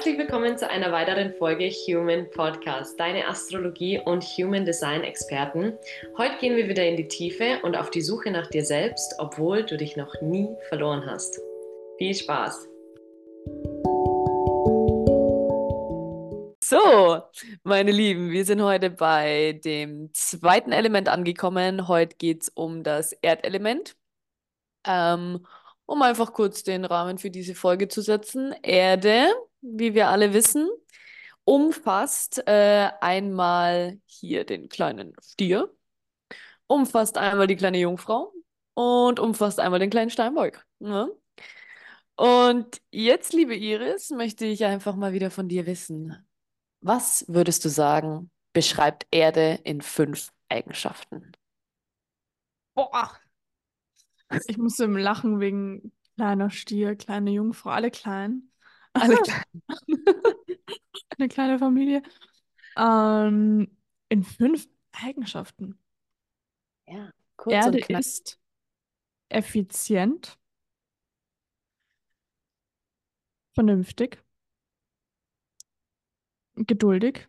Herzlich willkommen zu einer weiteren Folge Human Podcast, deine Astrologie- und Human Design-Experten. Heute gehen wir wieder in die Tiefe und auf die Suche nach dir selbst, obwohl du dich noch nie verloren hast. Viel Spaß! So, meine Lieben, wir sind heute bei dem zweiten Element angekommen. Heute geht es um das Erdelement. Um einfach kurz den Rahmen für diese Folge zu setzen. Erde, wie wir alle wissen, umfasst einmal hier den kleinen Stier, umfasst einmal die kleine Jungfrau und umfasst einmal den kleinen Steinbock. Ne? Und jetzt, liebe Iris, möchte ich einfach mal wieder von dir wissen. Was würdest du sagen, beschreibt Erde in 5 Eigenschaften? Boah, ich musste im Lachen wegen kleiner Stier, kleine Jungfrau, alle klein. Alle klar. Eine kleine Familie. In 5 Eigenschaften. Ja, kurz Erde und knapp. ist effizient, vernünftig, geduldig,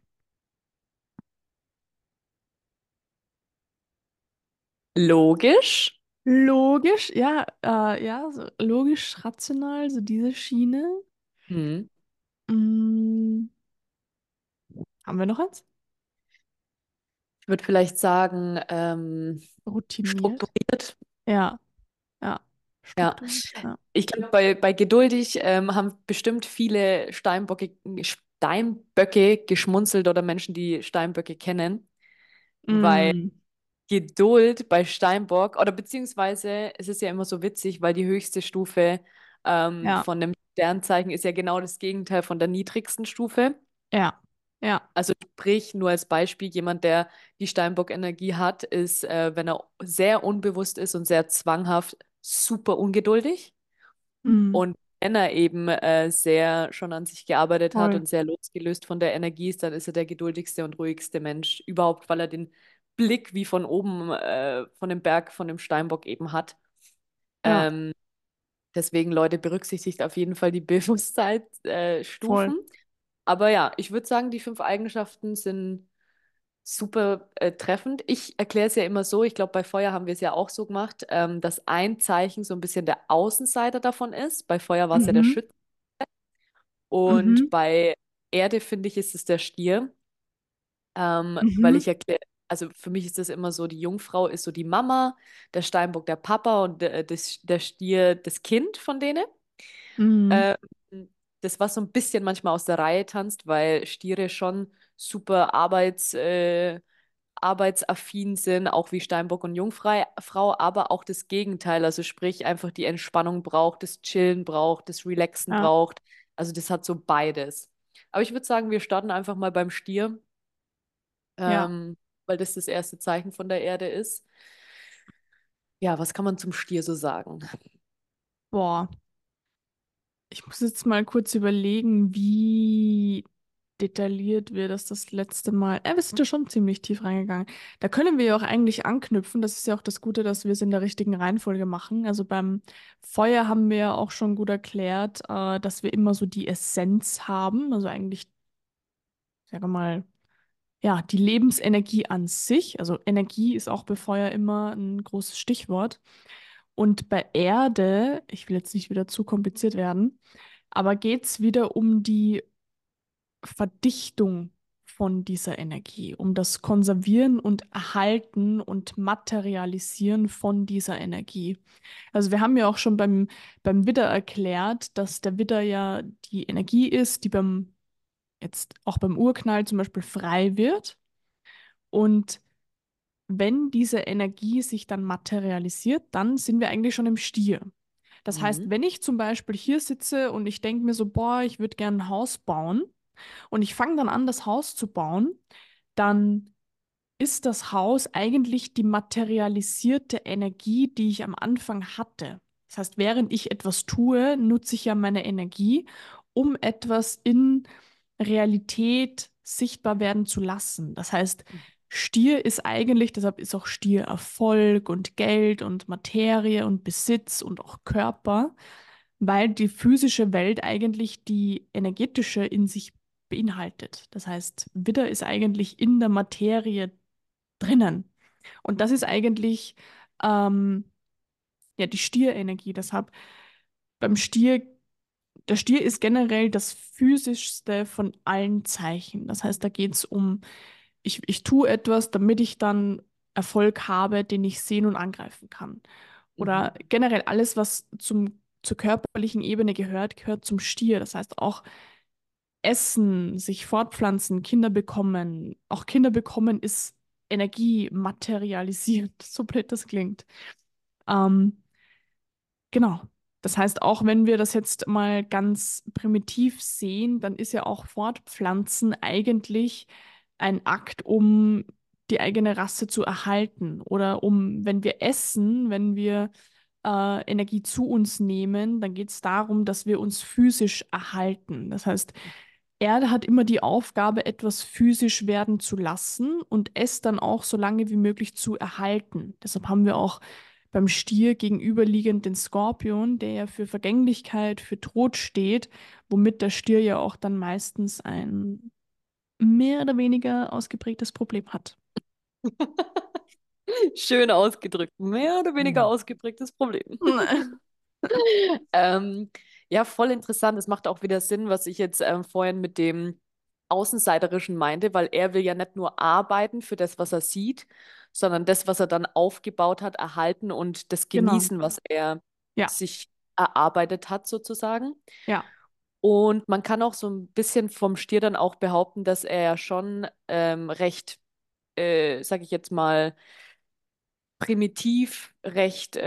Logisch. logisch, ja, so logisch, rational, so diese Schiene. Hm. Mm, haben wir noch eins? Ich würde vielleicht sagen, Routiniert. strukturiert. Ja, ja, Ja, strukturiert, ja. ich glaube, bei geduldig haben bestimmt viele Steinböcke geschmunzelt oder Menschen, die Steinböcke kennen, weil Mm, Geduld bei Steinbock oder beziehungsweise es ist ja immer so witzig, weil die höchste Stufe ja, von dem Sternzeichen ist ja genau das Gegenteil von der niedrigsten Stufe. ja, ja. Also sprich, nur als Beispiel, jemand, der die Steinbock-Energie hat, ist, wenn er sehr unbewusst ist und sehr zwanghaft, super ungeduldig. Mm, Und wenn er eben sehr schon an sich gearbeitet hat voll. und sehr losgelöst von der Energie ist, dann ist er der geduldigste und ruhigste Mensch überhaupt, weil er den Blick wie von oben, von dem Berg, von dem Steinbock eben hat. Ja, Ähm, Deswegen, Leute, berücksichtigt auf jeden Fall die Bewusstseinsstufen. voll. Stufen. Aber ja, ich würde sagen, die 5 Eigenschaften sind super treffend. Ich erkläre es ja immer so, ich glaube, bei Feuer haben wir es ja auch so gemacht, dass ein Zeichen so ein bisschen der Außenseiter davon ist. Bei Feuer war es ja der Mhm. Schütze. Und Mhm. bei Erde, finde ich, ist es der Stier. Weil Mhm. ich erkläre, also für mich ist das immer so, die Jungfrau ist so die Mama, der Steinbock der Papa und der Stier das Kind von denen. Mhm. Ähm, Das, was so ein bisschen manchmal aus der Reihe tanzt, weil Stiere schon super arbeitsaffin sind, auch wie Steinbock und Jungfrau, aber auch das Gegenteil, also sprich einfach die Entspannung braucht, das Chillen braucht, das Relaxen Ja, braucht. Also das hat so beides. Aber ich würde sagen, wir starten einfach mal beim Stier, ja. weil das erste Zeichen von der Erde ist. Ja, was kann man zum Stier so sagen? Boah. Ich muss jetzt mal kurz überlegen, wie detailliert wir das letzte Mal. Wir sind ja schon ziemlich tief reingegangen. Da können wir ja auch eigentlich anknüpfen. Das ist ja auch das Gute, dass wir es in der richtigen Reihenfolge machen. Also beim Feuer haben wir ja auch schon gut erklärt, dass wir immer so die Essenz haben. Also eigentlich, sagen wir mal, ja, die Lebensenergie an sich. Also Energie ist auch bei Feuer immer ein großes Stichwort. Und bei Erde, ich will jetzt nicht wieder zu kompliziert werden, aber geht es wieder um die Verdichtung von dieser Energie, um das Konservieren und Erhalten und Materialisieren von dieser Energie. Also wir haben ja auch schon beim Widder erklärt, dass der Widder ja die Energie ist, die jetzt auch beim Urknall zum Beispiel frei wird. Und wenn diese Energie sich dann materialisiert, dann sind wir eigentlich schon im Stier. Das heißt, Mhm. wenn ich zum Beispiel hier sitze und ich denke mir so, boah, ich würde gerne ein Haus bauen und ich fange dann an, das Haus zu bauen, dann ist das Haus eigentlich die materialisierte Energie, die ich am Anfang hatte. Das heißt, während ich etwas tue, nutze ich ja meine Energie, um etwas in Realität sichtbar werden zu lassen. Das heißt, Stier ist eigentlich, deshalb ist auch Stier Erfolg und Geld und Materie und Besitz und auch Körper. weil die physische Welt eigentlich die energetische in sich beinhaltet. Das heißt, Widder ist eigentlich in der Materie drinnen. Und das ist eigentlich ähm, ja die Stierenergie. Deshalb beim Stier, der Stier ist generell das physischste von allen Zeichen. Das heißt, da geht es um, ich tue etwas, damit ich dann Erfolg habe, den ich sehen und angreifen kann. Oder Mhm. generell alles, was zur körperlichen Ebene gehört, gehört zum Stier. Das heißt auch Essen, sich fortpflanzen, Kinder bekommen. Auch Kinder bekommen ist Energie materialisiert, so blöd das klingt. Ähm, genau. Das heißt, auch wenn wir das jetzt mal ganz primitiv sehen, dann ist ja auch Fortpflanzen eigentlich ein Akt, um die eigene Rasse zu erhalten. Oder um, wenn wir essen, wenn wir Energie zu uns nehmen, dann geht es darum, dass wir uns physisch erhalten. Das heißt, Erde hat immer die Aufgabe, etwas physisch werden zu lassen und es dann auch so lange wie möglich zu erhalten. Deshalb haben wir auch beim Stier gegenüberliegend den Skorpion, der ja für Vergänglichkeit, für Tod steht, womit der Stier ja auch dann meistens ein mehr oder weniger ausgeprägtes Problem hat. Schön ausgedrückt. Mehr oder weniger Mhm. ausgeprägtes Problem. Ähm, ja, voll interessant. Es macht auch wieder Sinn, was ich jetzt vorhin mit dem Außenseiterischen meinte, weil er will ja nicht nur arbeiten für das, was er sieht, sondern das, was er dann aufgebaut hat, erhalten und das Genau. genießen, was er Ja, sich erarbeitet hat, sozusagen. ja, Und man kann auch so ein bisschen vom Stier dann auch behaupten, dass er ja schon recht, sag ich jetzt mal, primitiv, recht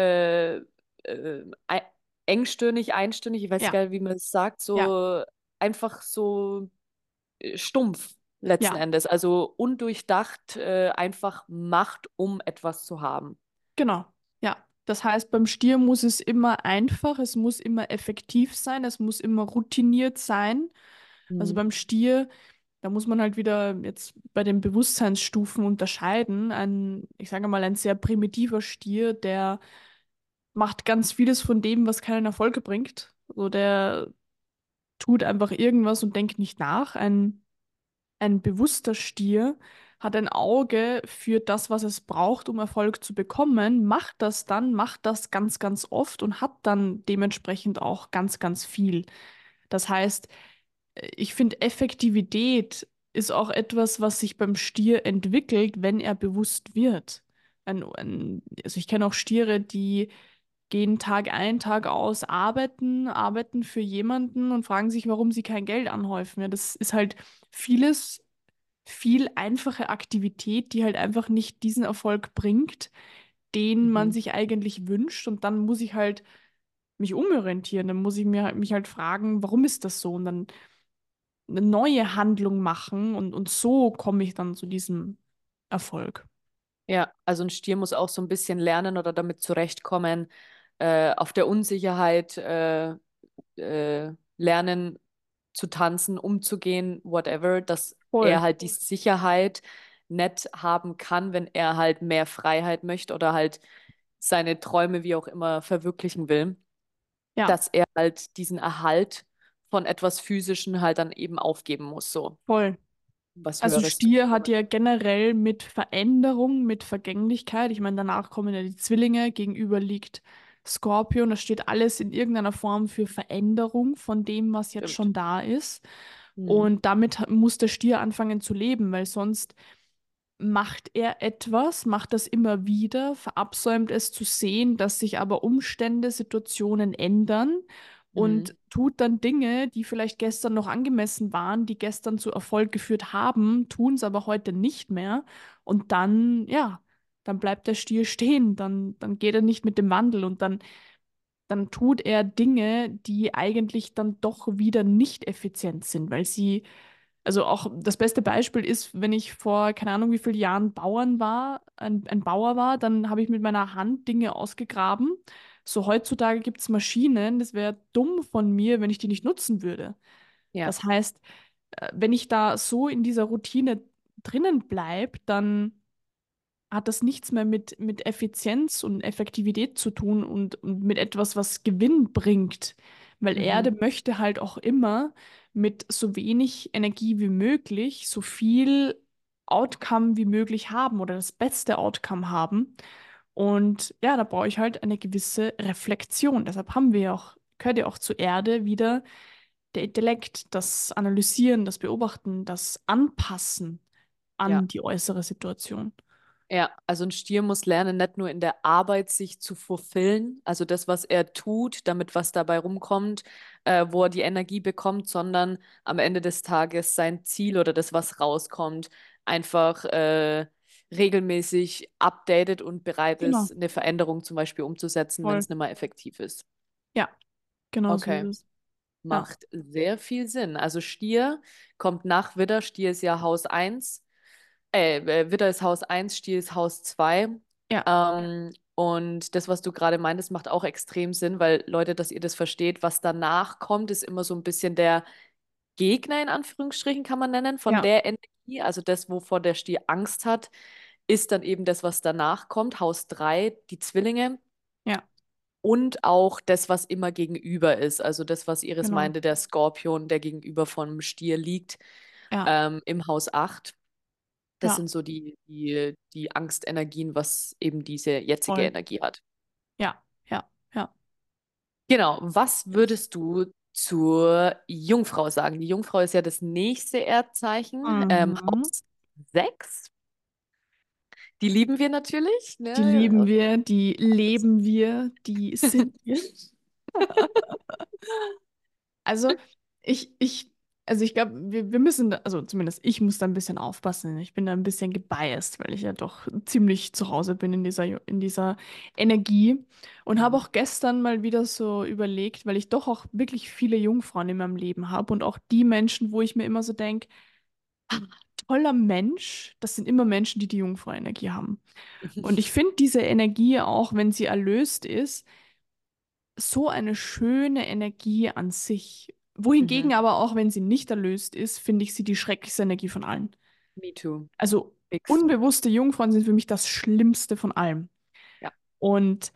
engstirnig, einstirnig, ich weiß ja, gar nicht, wie man es sagt, ja, so einfach so stumpf letzten ja. Endes, also undurchdacht, einfach Macht, um etwas zu haben. Genau, ja. Das heißt, beim Stier muss es immer einfach, es muss immer effektiv sein, es muss immer routiniert sein. Also Mhm. beim Stier, da muss man halt wieder jetzt bei den Bewusstseinsstufen unterscheiden. Ich sage mal, ein sehr primitiver Stier, der macht ganz vieles von dem, was keinen Erfolg bringt. So, der tut einfach irgendwas und denkt nicht nach. Ein bewusster Stier hat ein Auge für das, was es braucht, um Erfolg zu bekommen, macht das dann, macht das ganz, ganz oft und hat dann dementsprechend auch ganz, ganz viel. Das heißt, ich finde, Effektivität ist auch etwas, was sich beim Stier entwickelt, wenn er bewusst wird. Also ich kenne auch Stiere, die gehen Tag ein, Tag aus, arbeiten für jemanden und fragen sich, warum sie kein Geld anhäufen. Ja, das ist halt vieles viel einfache Aktivität, die halt einfach nicht diesen Erfolg bringt, den man Mhm. sich eigentlich wünscht. Und dann muss ich halt mich umorientieren. Dann muss ich mich halt fragen, warum ist das so? Und dann eine neue Handlung machen. Und so komme ich dann zu diesem Erfolg. Ja, also ein Stier muss auch so ein bisschen lernen oder damit zurechtkommen, auf der Unsicherheit lernen zu tanzen, umzugehen, whatever, dass Voll. er halt die Sicherheit nicht haben kann, wenn er halt mehr Freiheit möchte oder halt seine Träume wie auch immer verwirklichen will, Ja, dass er halt diesen Erhalt von etwas Physischen halt dann eben aufgeben muss, so voll. was Also Höheres zu Stier hat bekommen. ja generell mit Veränderung, mit Vergänglichkeit, ich meine, danach kommen ja die Zwillinge, gegenüber liegt Skorpion, das steht alles in irgendeiner Form für Veränderung von dem, was jetzt Stimmt. schon da ist. Mhm. Und damit muss der Stier anfangen zu leben, weil sonst macht er etwas, macht das immer wieder, verabsäumt es zu sehen, dass sich aber Umstände, Situationen ändern und Mhm. tut dann Dinge, die vielleicht gestern noch angemessen waren, die gestern zu Erfolg geführt haben, tun es aber heute nicht mehr. Und dann, ja, dann bleibt der Stier stehen, dann geht er nicht mit dem Wandel und dann tut er Dinge, die eigentlich dann doch wieder nicht effizient sind, weil sie also auch das beste Beispiel ist, wenn ich vor keine Ahnung wie vielen Jahren ein Bauer war, dann habe ich mit meiner Hand Dinge ausgegraben. So heutzutage gibt es Maschinen, das wäre dumm von mir, wenn ich die nicht nutzen würde. Ja. Das heißt, wenn ich da so in dieser Routine drinnen bleibe, dann hat das nichts mehr mit Effizienz und Effektivität zu tun und mit etwas, was Gewinn bringt. weil Erde Mhm. möchte halt auch immer mit so wenig Energie wie möglich so viel Outcome wie möglich haben oder das beste Outcome haben. Und ja, da brauche ich halt eine gewisse Reflexion. Deshalb haben wir ja auch, gehört ja auch zur Erde wieder der Intellekt, das Analysieren, das Beobachten, das Anpassen Ja. an die äußere Situation. Ja, also ein Stier muss lernen, nicht nur in der Arbeit sich zu fulfillen, also das, was er tut, damit was dabei rumkommt, wo er die Energie bekommt, sondern am Ende des Tages sein Ziel oder das, was rauskommt, einfach regelmäßig updated und bereit Genau, ist, eine Veränderung zum Beispiel umzusetzen, wenn voll. es nicht mehr effektiv ist. Ja, genau so ist Okay, es. Ja, macht sehr viel Sinn. Also Stier kommt nach Widder, Stier ist ja Haus eins. Widder ist Haus eins, Stier ist Haus 2. ja, Und das, was du gerade meintest, macht auch extrem Sinn, weil Leute, dass ihr das versteht, was danach kommt, ist immer so ein bisschen der Gegner, in Anführungsstrichen kann man nennen, von ja, der Energie. Also das, wovor der Stier Angst hat, ist dann eben das, was danach kommt. Haus 3, die Zwillinge. ja, Und auch das, was immer gegenüber ist. Also das, was Iris genau. meinte, der Skorpion, der gegenüber vom Stier liegt, Ja, im Haus 8. Das ja, sind so die Angstenergien, was eben diese jetzige voll. Energie hat. Ja, ja, ja. Genau, was würdest du zur Jungfrau sagen? Die Jungfrau ist ja das nächste Erdzeichen, Mhm. Haus 6. Die lieben wir natürlich, Die ne? lieben wir, die leben wir, die sind wir. Also ich glaube, wir müssen, also zumindest ich muss da ein bisschen aufpassen. Ich bin da ein bisschen gebiased, weil ich ja doch ziemlich zu Hause bin in dieser Energie. Und habe Mhm. auch gestern mal wieder so überlegt, weil ich doch auch wirklich viele Jungfrauen in meinem Leben habe und auch die Menschen, wo ich mir immer so denke, toller Mensch, das sind immer Menschen, die die Jungfrau-Energie haben. Und ich finde diese Energie, auch wenn sie erlöst ist, so eine schöne Energie an sich. Mhm. Wohingegen aber auch, wenn sie nicht erlöst ist, finde ich sie die schrecklichste Energie von allen. Me too. Also Fix. unbewusste Jungfrauen sind für mich das Schlimmste von allem. Ja. Und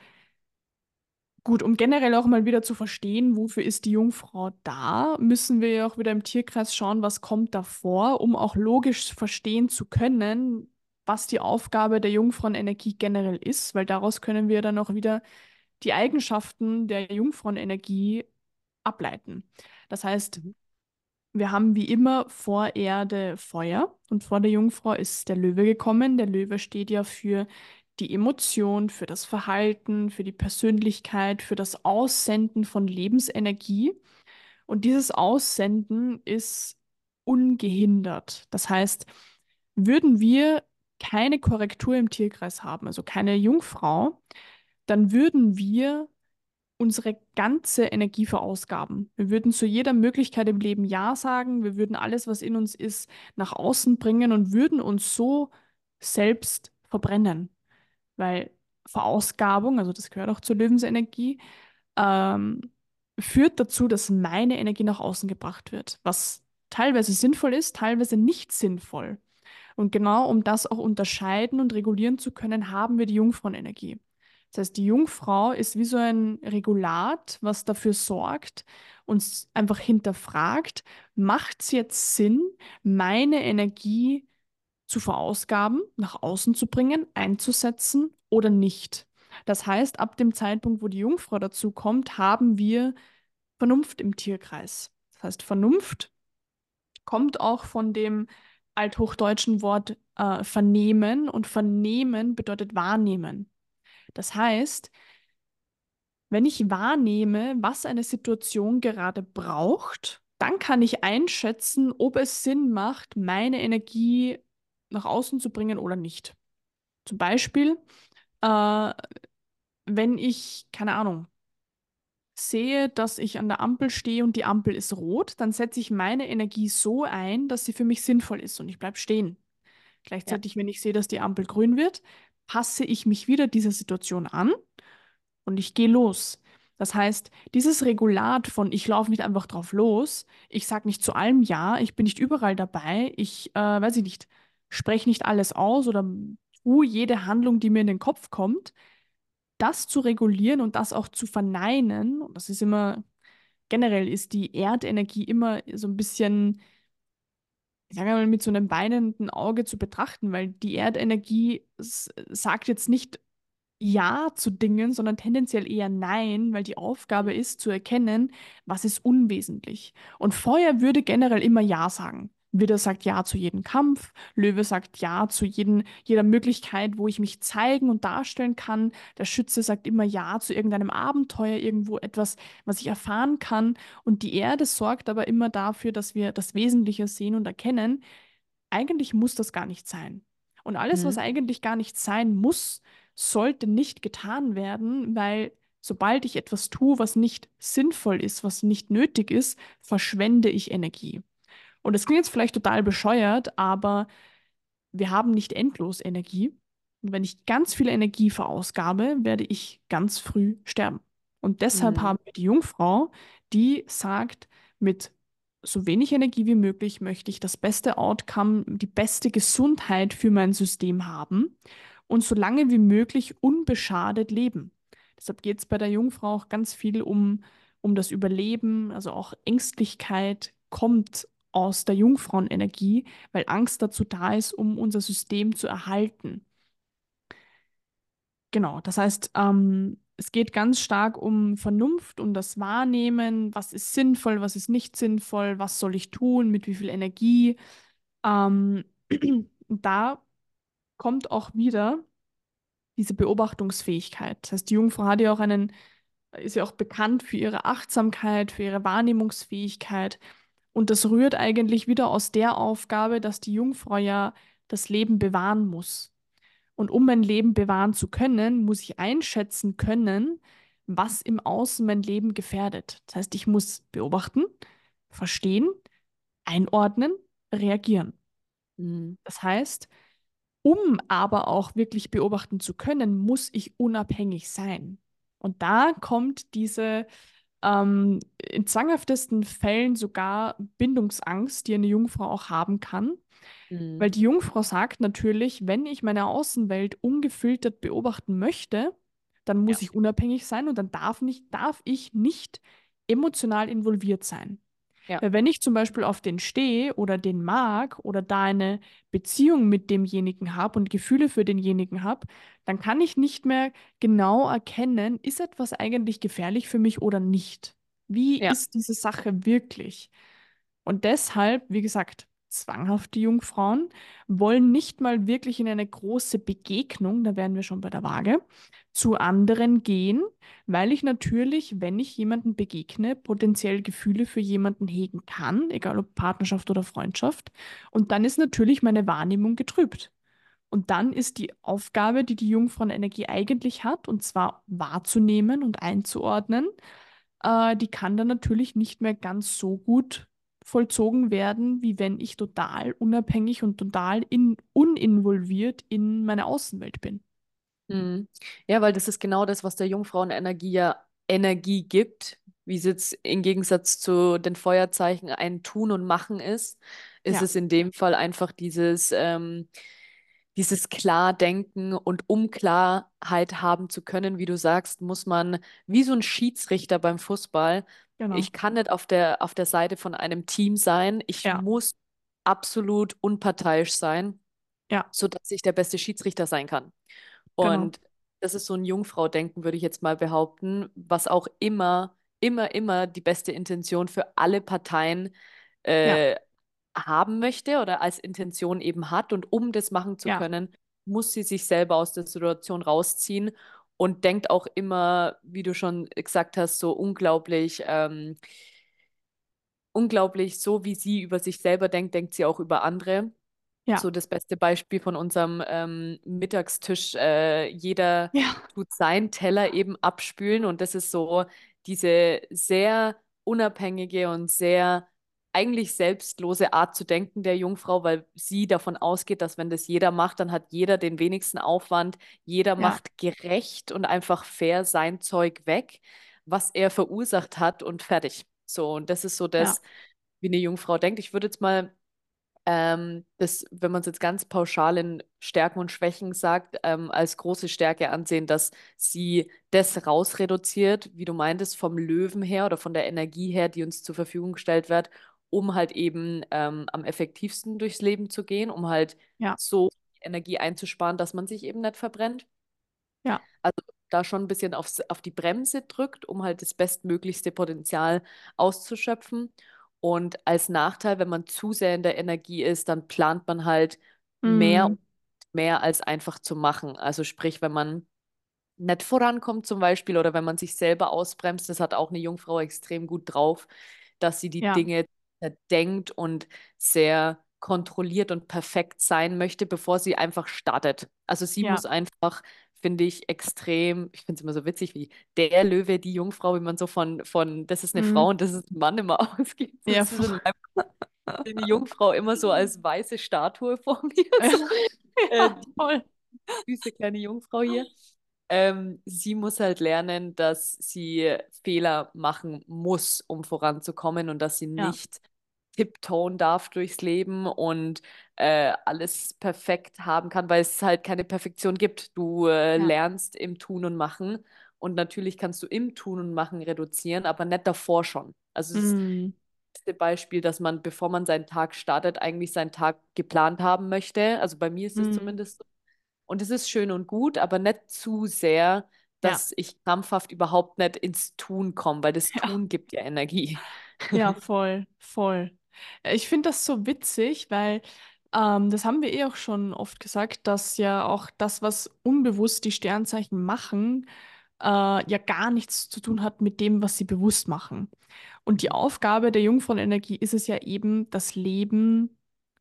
gut, um generell auch mal wieder zu verstehen, wofür ist die Jungfrau da, müssen wir ja auch wieder im Tierkreis schauen, was kommt da vor, um auch logisch verstehen zu können, was die Aufgabe der Jungfrauenergie generell ist, weil daraus können wir dann auch wieder die Eigenschaften der Jungfrauenergie ableiten. Das heißt, Mhm. wir haben wie immer vor Erde Feuer und vor der Jungfrau ist der Löwe gekommen. Der Löwe steht ja für die Emotion, für das Verhalten, für die Persönlichkeit, für das Aussenden von Lebensenergie. Und dieses Aussenden ist ungehindert. Das heißt, würden wir keine Korrektur im Tierkreis haben, also keine Jungfrau, dann würden wir unsere ganze Energie verausgaben. Wir würden zu jeder Möglichkeit im Leben Ja sagen, wir würden alles, was in uns ist, nach außen bringen und würden uns so selbst verbrennen. Weil Verausgabung, also das gehört auch zur Lebensenergie, ähm, führt dazu, dass meine Energie nach außen gebracht wird, was teilweise sinnvoll ist, teilweise nicht sinnvoll. Und genau um das auch unterscheiden und regulieren zu können, haben wir die Jungfrauenergie. Das heißt, die Jungfrau ist wie so ein Regulat, was dafür sorgt, uns einfach hinterfragt, macht es jetzt Sinn, meine Energie zu verausgaben, nach außen zu bringen, einzusetzen oder nicht? Das heißt, ab dem Zeitpunkt, wo die Jungfrau dazu kommt, haben wir Vernunft im Tierkreis. Das heißt, Vernunft kommt auch von dem althochdeutschen Wort vernehmen und vernehmen bedeutet wahrnehmen. Das heißt, wenn ich wahrnehme, was eine Situation gerade braucht, dann kann ich einschätzen, ob es Sinn macht, meine Energie nach außen zu bringen oder nicht. Zum Beispiel, äh, wenn ich, keine Ahnung, sehe, dass ich an der Ampel stehe und die Ampel ist rot, dann setze ich meine Energie so ein, dass sie für mich sinnvoll ist und ich bleibe stehen. Ja. Gleichzeitig, wenn ich sehe, dass die Ampel grün wird, passe ich mich wieder dieser Situation an und ich gehe los. Das heißt, dieses Regulat von ich laufe nicht einfach drauf los, ich sage nicht zu allem ja, ich bin nicht überall dabei, ich, weiß ich nicht, spreche nicht alles aus oder tue jede Handlung, die mir in den Kopf kommt, das zu regulieren und das auch zu verneinen, und das ist immer generell ist die Erdenergie immer so ein bisschen, ich sage mal, mit so einem weinenden Auge zu betrachten, weil die Erdenergie sagt jetzt nicht Ja zu Dingen, sondern tendenziell eher Nein, weil die Aufgabe ist zu erkennen, was ist unwesentlich. Und Feuer würde generell immer Ja sagen. Widder sagt Ja zu jedem Kampf, Löwe sagt Ja zu jeder Möglichkeit, wo ich mich zeigen und darstellen kann. Der Schütze sagt immer Ja zu irgendeinem Abenteuer, irgendwo etwas, was ich erfahren kann. Und die Erde sorgt aber immer dafür, dass wir das Wesentliche sehen und erkennen, eigentlich muss das gar nicht sein. Und alles, was Mhm. eigentlich gar nicht sein muss, sollte nicht getan werden, weil sobald ich etwas tue, was nicht sinnvoll ist, was nicht nötig ist, verschwende ich Energie. Und das klingt jetzt vielleicht total bescheuert, aber wir haben nicht endlos Energie. Und wenn ich ganz viel Energie verausgabe, werde ich ganz früh sterben. Und deshalb Mhm. haben wir die Jungfrau, die sagt, mit so wenig Energie wie möglich möchte ich das beste Outcome, die beste Gesundheit für mein System haben und so lange wie möglich unbeschadet leben. Deshalb geht es bei der Jungfrau auch ganz viel um das Überleben, also auch Ängstlichkeit kommt aus der Jungfrauenenergie, weil Angst dazu da ist, um unser System zu erhalten. Genau, das heißt, es geht ganz stark um Vernunft, um das Wahrnehmen, was ist sinnvoll, was ist nicht sinnvoll, was soll ich tun, mit wie viel Energie. Ähm, Da kommt auch wieder diese Beobachtungsfähigkeit. Das heißt, die Jungfrau hat ja auch ist ja auch bekannt für ihre Achtsamkeit, für ihre Wahrnehmungsfähigkeit. Und das rührt eigentlich wieder aus der Aufgabe, dass die Jungfrau ja das Leben bewahren muss. Und um mein Leben bewahren zu können, muss ich einschätzen können, was im Außen mein Leben gefährdet. Das heißt, ich muss beobachten, verstehen, einordnen, reagieren. Mhm. Das heißt, um aber auch wirklich beobachten zu können, muss ich unabhängig sein. Und da kommt diese in zwanghaftesten Fällen sogar Bindungsangst, die eine Jungfrau auch haben kann. Weil Mhm. die Jungfrau sagt natürlich, wenn ich meine Außenwelt ungefiltert beobachten möchte, dann Ja, muss ich unabhängig sein und dann darf ich nicht emotional involviert sein. ja, Weil wenn ich zum Beispiel auf den stehe oder den mag oder da eine Beziehung mit demjenigen habe und Gefühle für denjenigen habe, dann kann ich nicht mehr genau erkennen, ist etwas eigentlich gefährlich für mich oder nicht. Wie ja. ist diese Sache wirklich? Und deshalb, wie gesagt, zwanghafte Jungfrauen wollen nicht mal wirklich in eine große Begegnung, da wären wir schon bei der Waage, zu anderen gehen, weil ich natürlich, wenn ich jemanden begegne, potenziell Gefühle für jemanden hegen kann, egal ob Partnerschaft oder Freundschaft. Und dann ist natürlich meine Wahrnehmung getrübt. Und dann ist die Aufgabe, die die Jungfrauenenergie eigentlich hat, und zwar wahrzunehmen und einzuordnen, die kann dann natürlich nicht mehr ganz so gut vollzogen werden, wie wenn ich total unabhängig und total uninvolviert in meine Außenwelt bin. Mhm. Ja, weil das ist genau das, was der Jungfrauenenergie ja Energie gibt, wie es jetzt im Gegensatz zu den Feuerzeichen ein Tun und Machen ist, ist Ja, es in dem Fall einfach dieses Klardenken und um Klarheit haben zu können, wie du sagst, muss man wie so ein Schiedsrichter beim Fußball. genau. Ich kann nicht auf der Seite von einem Team sein. Ich Ja, muss absolut unparteiisch sein, ja, sodass ich der beste Schiedsrichter sein kann. genau. Und das ist so ein Jungfrau-Denken, würde ich jetzt mal behaupten, was auch immer die beste Intention für alle Parteien Ja, äh, haben möchte oder als Intention eben hat. Und um das machen zu ja, können, muss sie sich selber aus der Situation rausziehen und denkt auch immer, wie du schon gesagt hast, so unglaublich, so wie sie über sich selber denkt, denkt sie auch über andere. ja, So das beste Beispiel von unserem Mittagstisch. Jeder ja, tut seinen Teller eben abspülen und das ist so diese sehr unabhängige und sehr eigentlich selbstlose Art zu denken der Jungfrau, weil sie davon ausgeht, dass wenn das jeder macht, dann hat jeder den wenigsten Aufwand, jeder ja, macht gerecht und einfach fair sein Zeug weg, was er verursacht hat und fertig. So, und das ist so ja, das, wie eine Jungfrau denkt. Ich würde jetzt mal Das, wenn man es jetzt ganz pauschal in Stärken und Schwächen sagt, als große Stärke ansehen, dass sie das rausreduziert, wie du meintest, vom Löwen her oder von der Energie her, die uns zur Verfügung gestellt wird, um halt eben am effektivsten durchs Leben zu gehen, um halt Ja, so Energie einzusparen, dass man sich eben nicht verbrennt. ja, Also da schon ein bisschen auf die Bremse drückt, um halt das bestmöglichste Potenzial auszuschöpfen. Und als Nachteil, wenn man zu sehr in der Energie ist, dann plant man halt mehr mm, und mehr als einfach zu machen. Also sprich, wenn man nicht vorankommt zum Beispiel oder wenn man sich selber ausbremst, das hat auch eine Jungfrau extrem gut drauf, dass sie die ja, Dinge denkt und sehr kontrolliert und perfekt sein möchte, bevor sie einfach startet. Also sie ja, muss einfach, finde ich, extrem, ich finde es immer so witzig, wie der Löwe, die Jungfrau, wie man so von das ist eine Frau mm, und das ist ein Mann immer ausgeht. Das ja, ist wie so eine Jungfrau immer so als weiße Statue vor mir. So, ja, die voll. süße kleine Jungfrau hier. Sie muss halt lernen, dass sie Fehler machen muss, um voranzukommen und dass sie Ja, nicht tiptoen darf durchs Leben und alles perfekt haben kann, weil es halt keine Perfektion gibt. Du ja, lernst im Tun und Machen und natürlich kannst du im Tun und Machen reduzieren, aber nicht davor schon. Also es ist mm, das beste Beispiel, dass man, bevor man seinen Tag startet, eigentlich seinen Tag geplant haben möchte. Also bei mir ist es mm, zumindest so. Und es ist schön und gut, aber nicht zu sehr, ja, dass ich krampfhaft überhaupt nicht ins Tun komme, weil das ja. Tun gibt ja Energie. Ja, voll, voll. Ich finde das so witzig, weil das haben wir eh auch schon oft gesagt, dass ja auch das, was unbewusst die Sternzeichen machen, ja gar nichts zu tun hat mit dem, was sie bewusst machen. Und die Aufgabe der Jungfrauenergie ist es ja eben, das Leben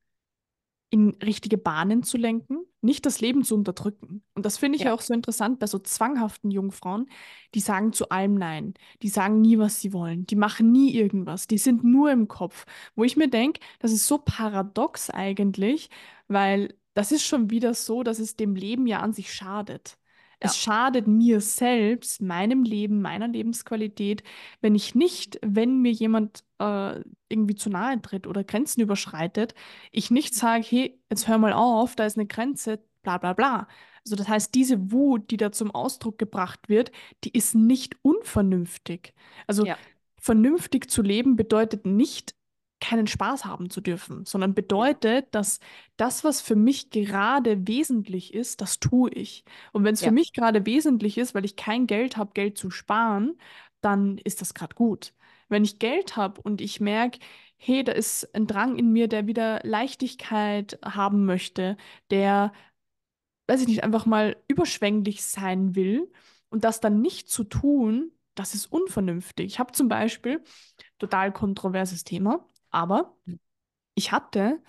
in richtige Bahnen zu lenken, nicht das Leben zu unterdrücken. Und das finde ich ja Ja, auch so interessant bei so zwanghaften Jungfrauen, die sagen zu allem Nein, die sagen nie, was sie wollen, die machen nie irgendwas, die sind nur im Kopf, wo ich mir denke, das ist so paradox eigentlich, weil das ist schon wieder so, dass es dem Leben ja an sich schadet. Es ja, schadet mir selbst, meinem Leben, meiner Lebensqualität, wenn ich nicht, wenn mir jemand irgendwie zu nahe tritt oder Grenzen überschreitet, ich nicht sage, hey, jetzt hör mal auf, da ist eine Grenze, bla bla bla. Also das heißt, diese Wut, die da zum Ausdruck gebracht wird, die ist nicht unvernünftig. Also ja, vernünftig zu leben bedeutet nicht, keinen Spaß haben zu dürfen, sondern genau. bedeutet, dass das, was für mich gerade wesentlich ist, das tue ich. Und wenn es für Ja, mich gerade wesentlich ist, weil ich kein Geld habe, Geld zu sparen, dann ist das gerade gut. Wenn ich Geld habe und ich merke, hey, da ist ein Drang in mir, der wieder Leichtigkeit haben möchte, der, weiß ich nicht, einfach mal überschwänglich sein will und das dann nicht zu tun, das ist unvernünftig. Ich habe zum Beispiel, total kontroverses Thema, aber ich hatte,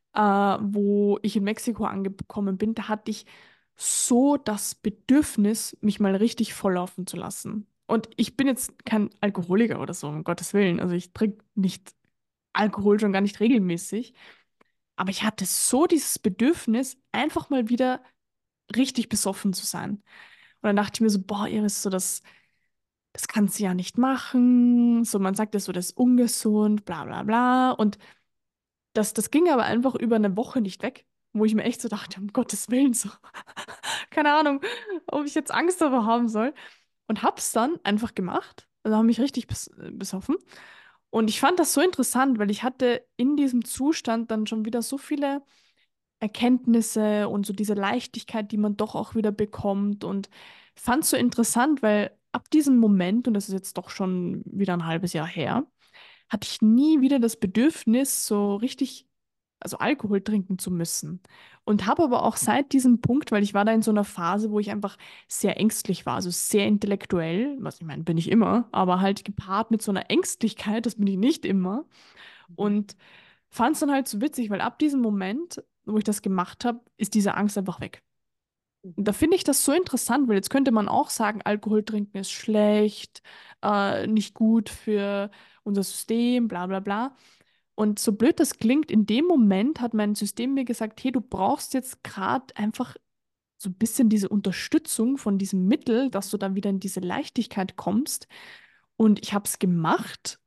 wo ich in Mexiko angekommen bin, da hatte ich so das Bedürfnis, mich mal richtig volllaufen zu lassen. Und ich bin jetzt kein Alkoholiker oder so, um Gottes Willen. Also ich trinke nicht Alkohol, schon gar nicht regelmäßig. Aber ich hatte so dieses Bedürfnis, einfach mal wieder richtig besoffen zu sein. Und dann dachte ich mir so, boah, Iris, so das kannst du ja nicht machen. So, man sagt ja so, das ist ungesund, bla bla bla. Und das ging aber einfach über eine Woche nicht weg, wo ich mir echt so dachte, um Gottes Willen, so, keine Ahnung, ob ich jetzt Angst davor haben soll. Und hab's dann einfach gemacht. Also habe mich richtig besoffen. Und ich fand das so interessant, weil ich hatte in diesem Zustand dann schon wieder so viele Erkenntnisse und so diese Leichtigkeit, die man doch auch wieder bekommt. Und fand es so interessant, weil ab diesem Moment, und das ist jetzt doch schon wieder ein halbes Jahr her, hatte ich nie wieder das Bedürfnis, so richtig, also Alkohol trinken zu müssen. Und habe aber auch seit diesem Punkt, weil ich war da in so einer Phase, wo ich einfach sehr ängstlich war, also sehr intellektuell, was ich meine, bin ich immer, aber halt gepaart mit so einer Ängstlichkeit, das bin ich nicht immer. mhm. Und fand es dann halt so witzig, weil ab diesem Moment, wo ich das gemacht habe, ist diese Angst einfach weg. Und da Mhm. finde ich das so interessant, weil jetzt könnte man auch sagen, Alkohol trinken ist schlecht, nicht gut für unser System, bla bla bla. Und so blöd das klingt, in dem Moment hat mein System mir gesagt, hey, du brauchst jetzt gerade einfach so ein bisschen diese Unterstützung von diesem Mittel, dass du dann wieder in diese Leichtigkeit kommst. Und ich habe es gemacht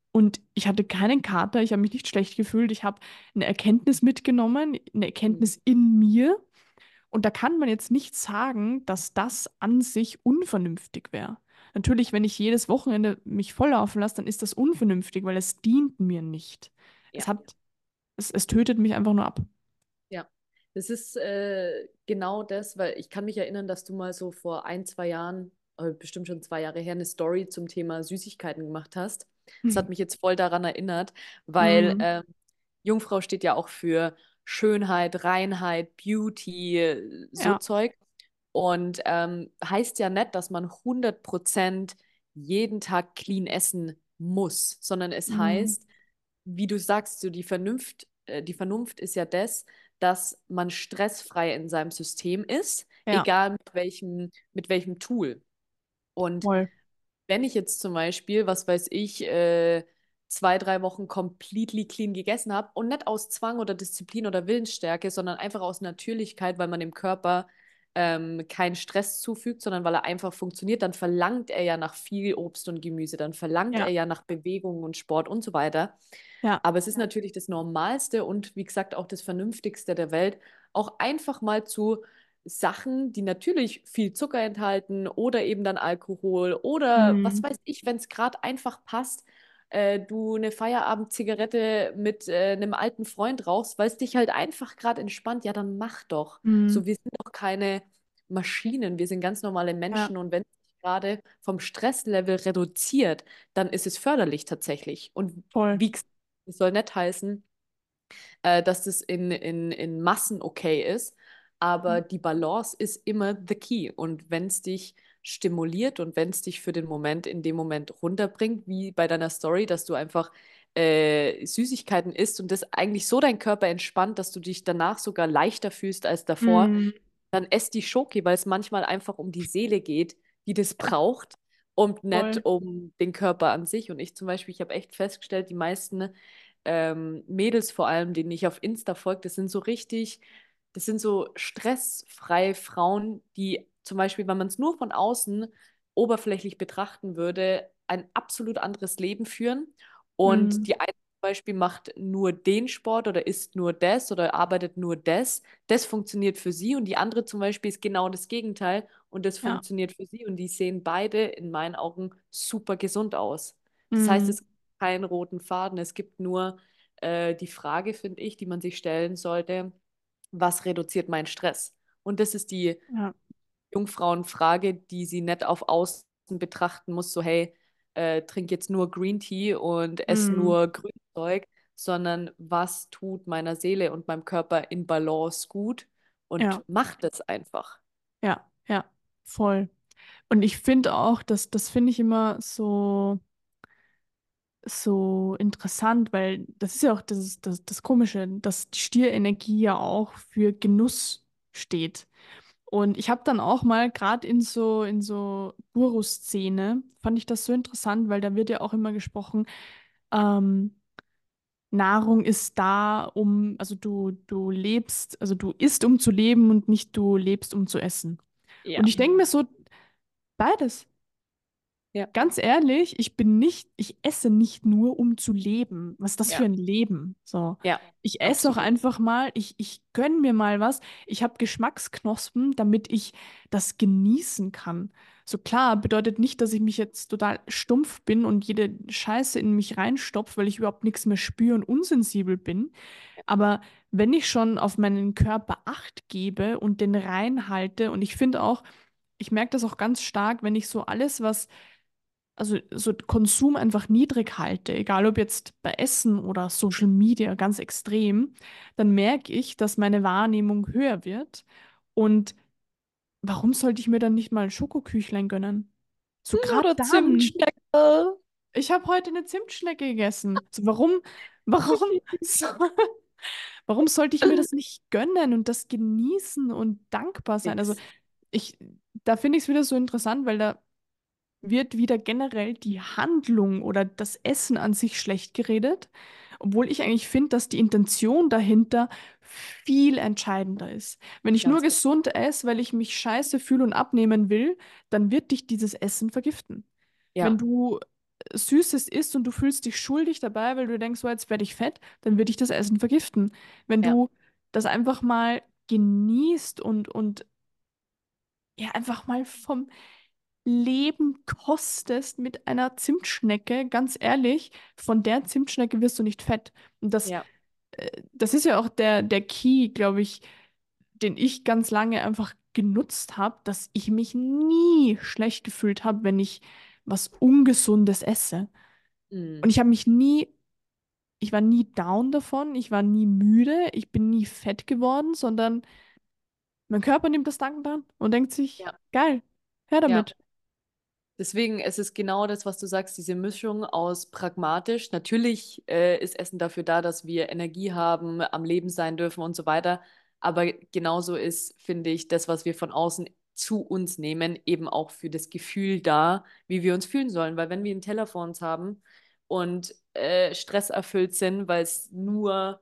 Und ich hatte keinen Kater, ich habe mich nicht schlecht gefühlt. Ich habe eine Erkenntnis mitgenommen, eine Mhm. Erkenntnis in mir. Und da kann man jetzt nicht sagen, dass das an sich unvernünftig wäre. Natürlich, wenn ich jedes Wochenende mich volllaufen lasse, dann ist das unvernünftig, weil es dient mir nicht. Es Ja. hat, es tötet mich einfach nur ab. Ja, das ist genau das, weil ich kann mich erinnern, dass du mal so vor 1, 2 Jahren, bestimmt schon 2 Jahre her, eine Story zum Thema Süßigkeiten gemacht hast. Das hat mich jetzt voll daran erinnert, weil Mhm. Jungfrau steht ja auch für Schönheit, Reinheit, Beauty, so Ja. Zeug. Und heißt ja nicht, dass man 100% jeden Tag clean essen muss, sondern es Mhm. heißt, wie du sagst, so die Vernunft ist ja das, dass man stressfrei in seinem System ist, Ja, egal mit welchem Tool. Und voll. wenn ich jetzt zum Beispiel, was weiß ich, 2, 3 Wochen completely clean gegessen habe und nicht aus Zwang oder Disziplin oder Willensstärke, sondern einfach aus Natürlichkeit, weil man dem Körper keinen Stress zufügt, sondern weil er einfach funktioniert, dann verlangt er ja nach viel Obst und Gemüse, dann verlangt er Ja, ja nach Bewegung und Sport und so weiter. ja. Aber es ist natürlich das Normalste und wie gesagt auch das Vernünftigste der Welt, auch einfach mal zu Sachen, die natürlich viel Zucker enthalten oder eben dann Alkohol oder was Mhm. weiß ich, wenn es gerade einfach passt, du eine Feierabend-Zigarette mit einem alten Freund rauchst, weil es dich halt einfach gerade entspannt, ja, dann mach doch. Mhm. So, wir sind doch keine Maschinen, wir sind ganz normale Ja, Menschen und wenn es sich gerade vom Stresslevel reduziert, dann ist es förderlich tatsächlich. Und voll. wie gesagt, es soll nicht heißen, dass das in Massen okay ist. Aber die Balance ist immer the key. Und wenn es dich stimuliert und wenn es dich für den Moment in dem Moment runterbringt, wie bei deiner Story, dass du einfach Süßigkeiten isst und das eigentlich so dein Körper entspannt, dass du dich danach sogar leichter fühlst als davor, Mhm. dann ess die Schoki, weil es manchmal einfach um die Seele geht, die das braucht und Voll. nicht um den Körper an sich. Und ich zum Beispiel, ich habe echt festgestellt, die meisten Mädels vor allem, denen ich auf Insta folge, das sind so stressfreie Frauen, die zum Beispiel, wenn man es nur von außen oberflächlich betrachten würde, ein absolut anderes Leben führen. Und Mhm. die eine zum Beispiel macht nur den Sport oder isst nur das oder arbeitet nur das. Das funktioniert für sie und die andere zum Beispiel ist genau das Gegenteil und das Ja. funktioniert für sie und die sehen beide in meinen Augen super gesund aus. Das heißt, Mhm. es gibt keinen roten Faden, es gibt nur die Frage, finde ich, die man sich stellen sollte, was reduziert meinen Stress? Und das ist die Ja. Jungfrauenfrage, die sie nicht auf Außen betrachten muss, so hey, trink jetzt nur Green Tea und ess Mhm. nur Grünzeug, sondern was tut meiner Seele und meinem Körper in Balance gut Ja. und macht es einfach. Ja. Ja. Voll. Und ich finde auch, das finde ich immer so interessant, weil das ist ja auch das Komische, dass die Stierenergie ja auch für Genuss steht. Und ich habe dann auch mal, gerade in so Guru-Szene, fand ich das so interessant, weil da wird ja auch immer gesprochen, ähm, Nahrung ist da, also du lebst, also du isst, um zu leben und nicht du lebst, um zu essen. Und Ja, ich denke mir so, beides. ja, Ganz ehrlich, ich esse nicht nur, um zu leben. Was ist das für ja, ein Leben? So. ja, Ich esse auch absolut. einfach mal, ich gönn mir mal was. Ich habe Geschmacksknospen, damit ich das genießen kann. So klar, bedeutet nicht, dass ich mich jetzt total stumpf bin und jede Scheiße in mich reinstopfe, weil ich überhaupt nichts mehr spüre und unsensibel bin. Aber wenn ich schon auf meinen Körper Acht gebe und den reinhalte, und ich finde auch, ich merke das auch ganz stark, wenn ich so alles, also so Konsum einfach niedrig halte, egal ob jetzt bei Essen oder Social Media, ganz extrem, dann merke ich, dass meine Wahrnehmung höher wird. Und warum sollte ich mir dann nicht mal ein Schokoküchlein gönnen? So gerade Oder dann. Zimtschnecken. Ich habe heute eine Zimtschnecke gegessen. So, warum, so, warum sollte ich mir das nicht gönnen und das genießen und dankbar sein? Also Nix. ich, da finde ich es wieder so interessant, weil da wird wieder generell die Handlung oder das Essen an sich schlecht geredet, obwohl ich eigentlich finde, dass die Intention dahinter viel entscheidender ist. Wenn ich nur Ganz genau. gesund esse, weil ich mich scheiße fühle und abnehmen will, dann wird dich dieses Essen vergiften. Wenn Ja, du Süßes isst und du fühlst dich schuldig dabei, weil du denkst, so, jetzt werde ich fett, dann wird dich das Essen vergiften. Wenn Ja. du das einfach mal genießt und ja, einfach mal vom Leben kostest mit einer Zimtschnecke, ganz ehrlich, von der Zimtschnecke wirst du nicht fett. Und Ja. das ist ja auch der Key, glaube ich, den ich ganz lange einfach genutzt habe, dass ich mich nie schlecht gefühlt habe, wenn ich was Ungesundes esse. Und Mm. ich war nie down davon, ich war nie müde, ich bin nie fett geworden, sondern mein Körper nimmt das dankend an und denkt sich, Ja. geil, her Ja. damit. Deswegen, es ist genau das, was du sagst, diese Mischung aus pragmatisch. Natürlich ist Essen dafür da, dass wir Energie haben, am Leben sein dürfen und so weiter. Aber genauso ist, finde ich, das, was wir von außen zu uns nehmen, eben auch für das Gefühl da, wie wir uns fühlen sollen. Weil wenn wir einen Teller vor uns haben und stresserfüllt sind, weil es nur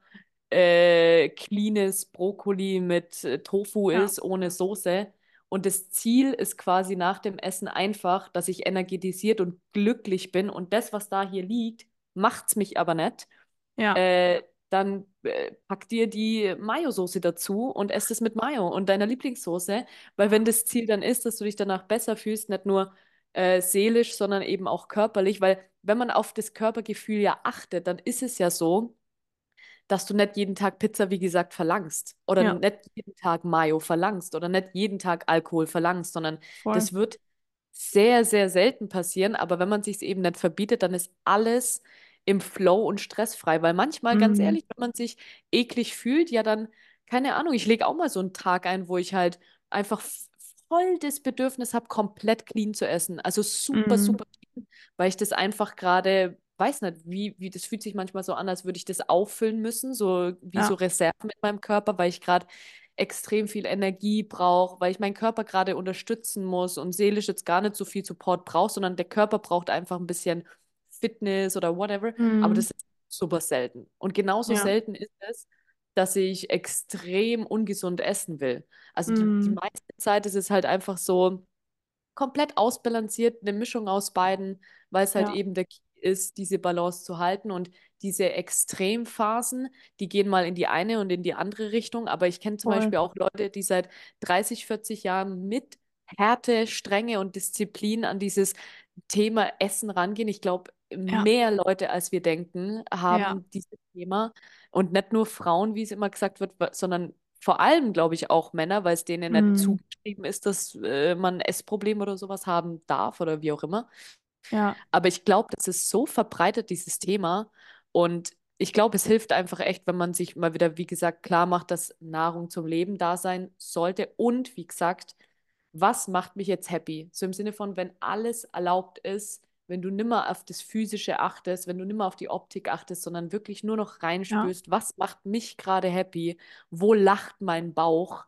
cleanes Brokkoli mit Tofu Ja, ist, ohne Soße, und das Ziel ist quasi nach dem Essen einfach, dass ich energetisiert und glücklich bin. Und das, was da hier liegt, macht's mich aber nicht. ja, Dann pack dir die Mayo-Soße dazu und ess es mit Mayo und deiner Lieblingssoße. Weil wenn das Ziel dann ist, dass du dich danach besser fühlst, nicht nur seelisch, sondern eben auch körperlich. Weil wenn man auf das Körpergefühl ja achtet, dann ist es ja so, dass du nicht jeden Tag Pizza, wie gesagt, verlangst oder ja, nicht jeden Tag Mayo verlangst oder nicht jeden Tag Alkohol verlangst, sondern voll. das wird sehr, sehr selten passieren. Aber wenn man sich es eben nicht verbietet, dann ist alles im Flow und stressfrei. Weil manchmal, ganz Mm, ehrlich, wenn man sich eklig fühlt, ja dann, keine Ahnung, ich lege auch mal so einen Tag ein, wo ich halt einfach voll das Bedürfnis habe, komplett clean zu essen. Also super, mm, super clean, weil ich das einfach gerade, weiß nicht, das fühlt sich manchmal so an, als würde ich das auffüllen müssen, so wie so ja, Reserven mit meinem Körper, weil ich gerade extrem viel Energie brauche, weil ich meinen Körper gerade unterstützen muss und seelisch jetzt gar nicht so viel Support brauche, sondern der Körper braucht einfach ein bisschen Fitness oder whatever. Aber mm, das ist super selten. Und genauso ja, selten ist es, dass ich extrem ungesund essen will. Also die mm, meiste Zeit ist es halt einfach so komplett ausbalanciert, eine Mischung aus beiden, weil es halt ja, eben der Key ist, diese Balance zu halten. Und diese Extremphasen, die gehen mal in die eine und in die andere Richtung. Aber ich kenne zum voll. Beispiel auch Leute, die seit 30, 40 Jahren mit Härte, Strenge und Disziplin an dieses Thema Essen rangehen. Ich glaube, Ja, mehr Leute, als wir denken, ja, haben dieses Thema. Und nicht nur Frauen, wie es immer gesagt wird, sondern vor allem, glaube ich, auch Männer, weil es denen nicht mm, zugeschrieben ist, dass man Essprobleme oder sowas haben darf oder wie auch immer. ja, Aber ich glaube, das ist so verbreitet, dieses Thema. Und ich glaube, es hilft einfach echt, wenn man sich mal wieder, wie gesagt, klar macht, dass Nahrung zum Leben da sein sollte. Und wie gesagt, was macht mich jetzt happy? So im Sinne von, wenn alles erlaubt ist, wenn du nimmer auf das Physische achtest, wenn du nimmer auf die Optik achtest, sondern wirklich nur noch ja, reinspürst, was macht mich gerade happy? Wo lacht mein Bauch?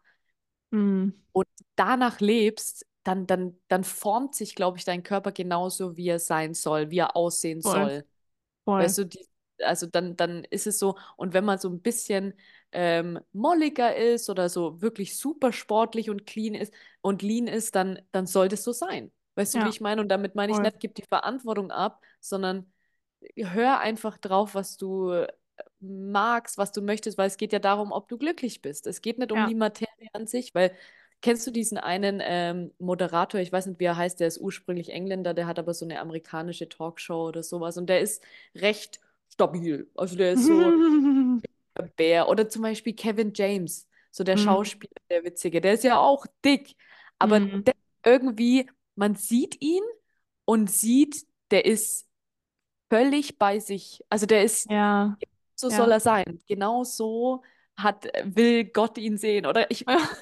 mm, Und danach lebst, dann formt sich, glaube ich, dein Körper genauso, wie er sein soll, wie er aussehen voll, soll. voll. Weißt du, also dann ist es so, und wenn man so ein bisschen molliger ist oder so wirklich super sportlich und clean ist und lean ist, dann sollte es so sein. Weißt du, wie Ja, ich meine? Und damit meine ich voll. nicht, gib die Verantwortung ab, sondern hör einfach drauf, was du magst, was du möchtest, weil es geht ja darum, ob du glücklich bist. Es geht nicht um Ja. die Materie an sich, weil kennst du diesen einen Moderator, ich weiß nicht, wie er heißt, der ist ursprünglich Engländer, der hat aber so eine amerikanische Talkshow oder sowas und der ist recht stabil. Also der ist so ein Bär. Oder zum Beispiel Kevin James, so der Mm, Schauspieler, der Witzige, der ist ja auch dick, aber mm, der irgendwie, man sieht ihn und sieht, der ist völlig bei sich. Also der ist, ja, so soll ja. er sein. Genau so will Gott ihn sehen. Oder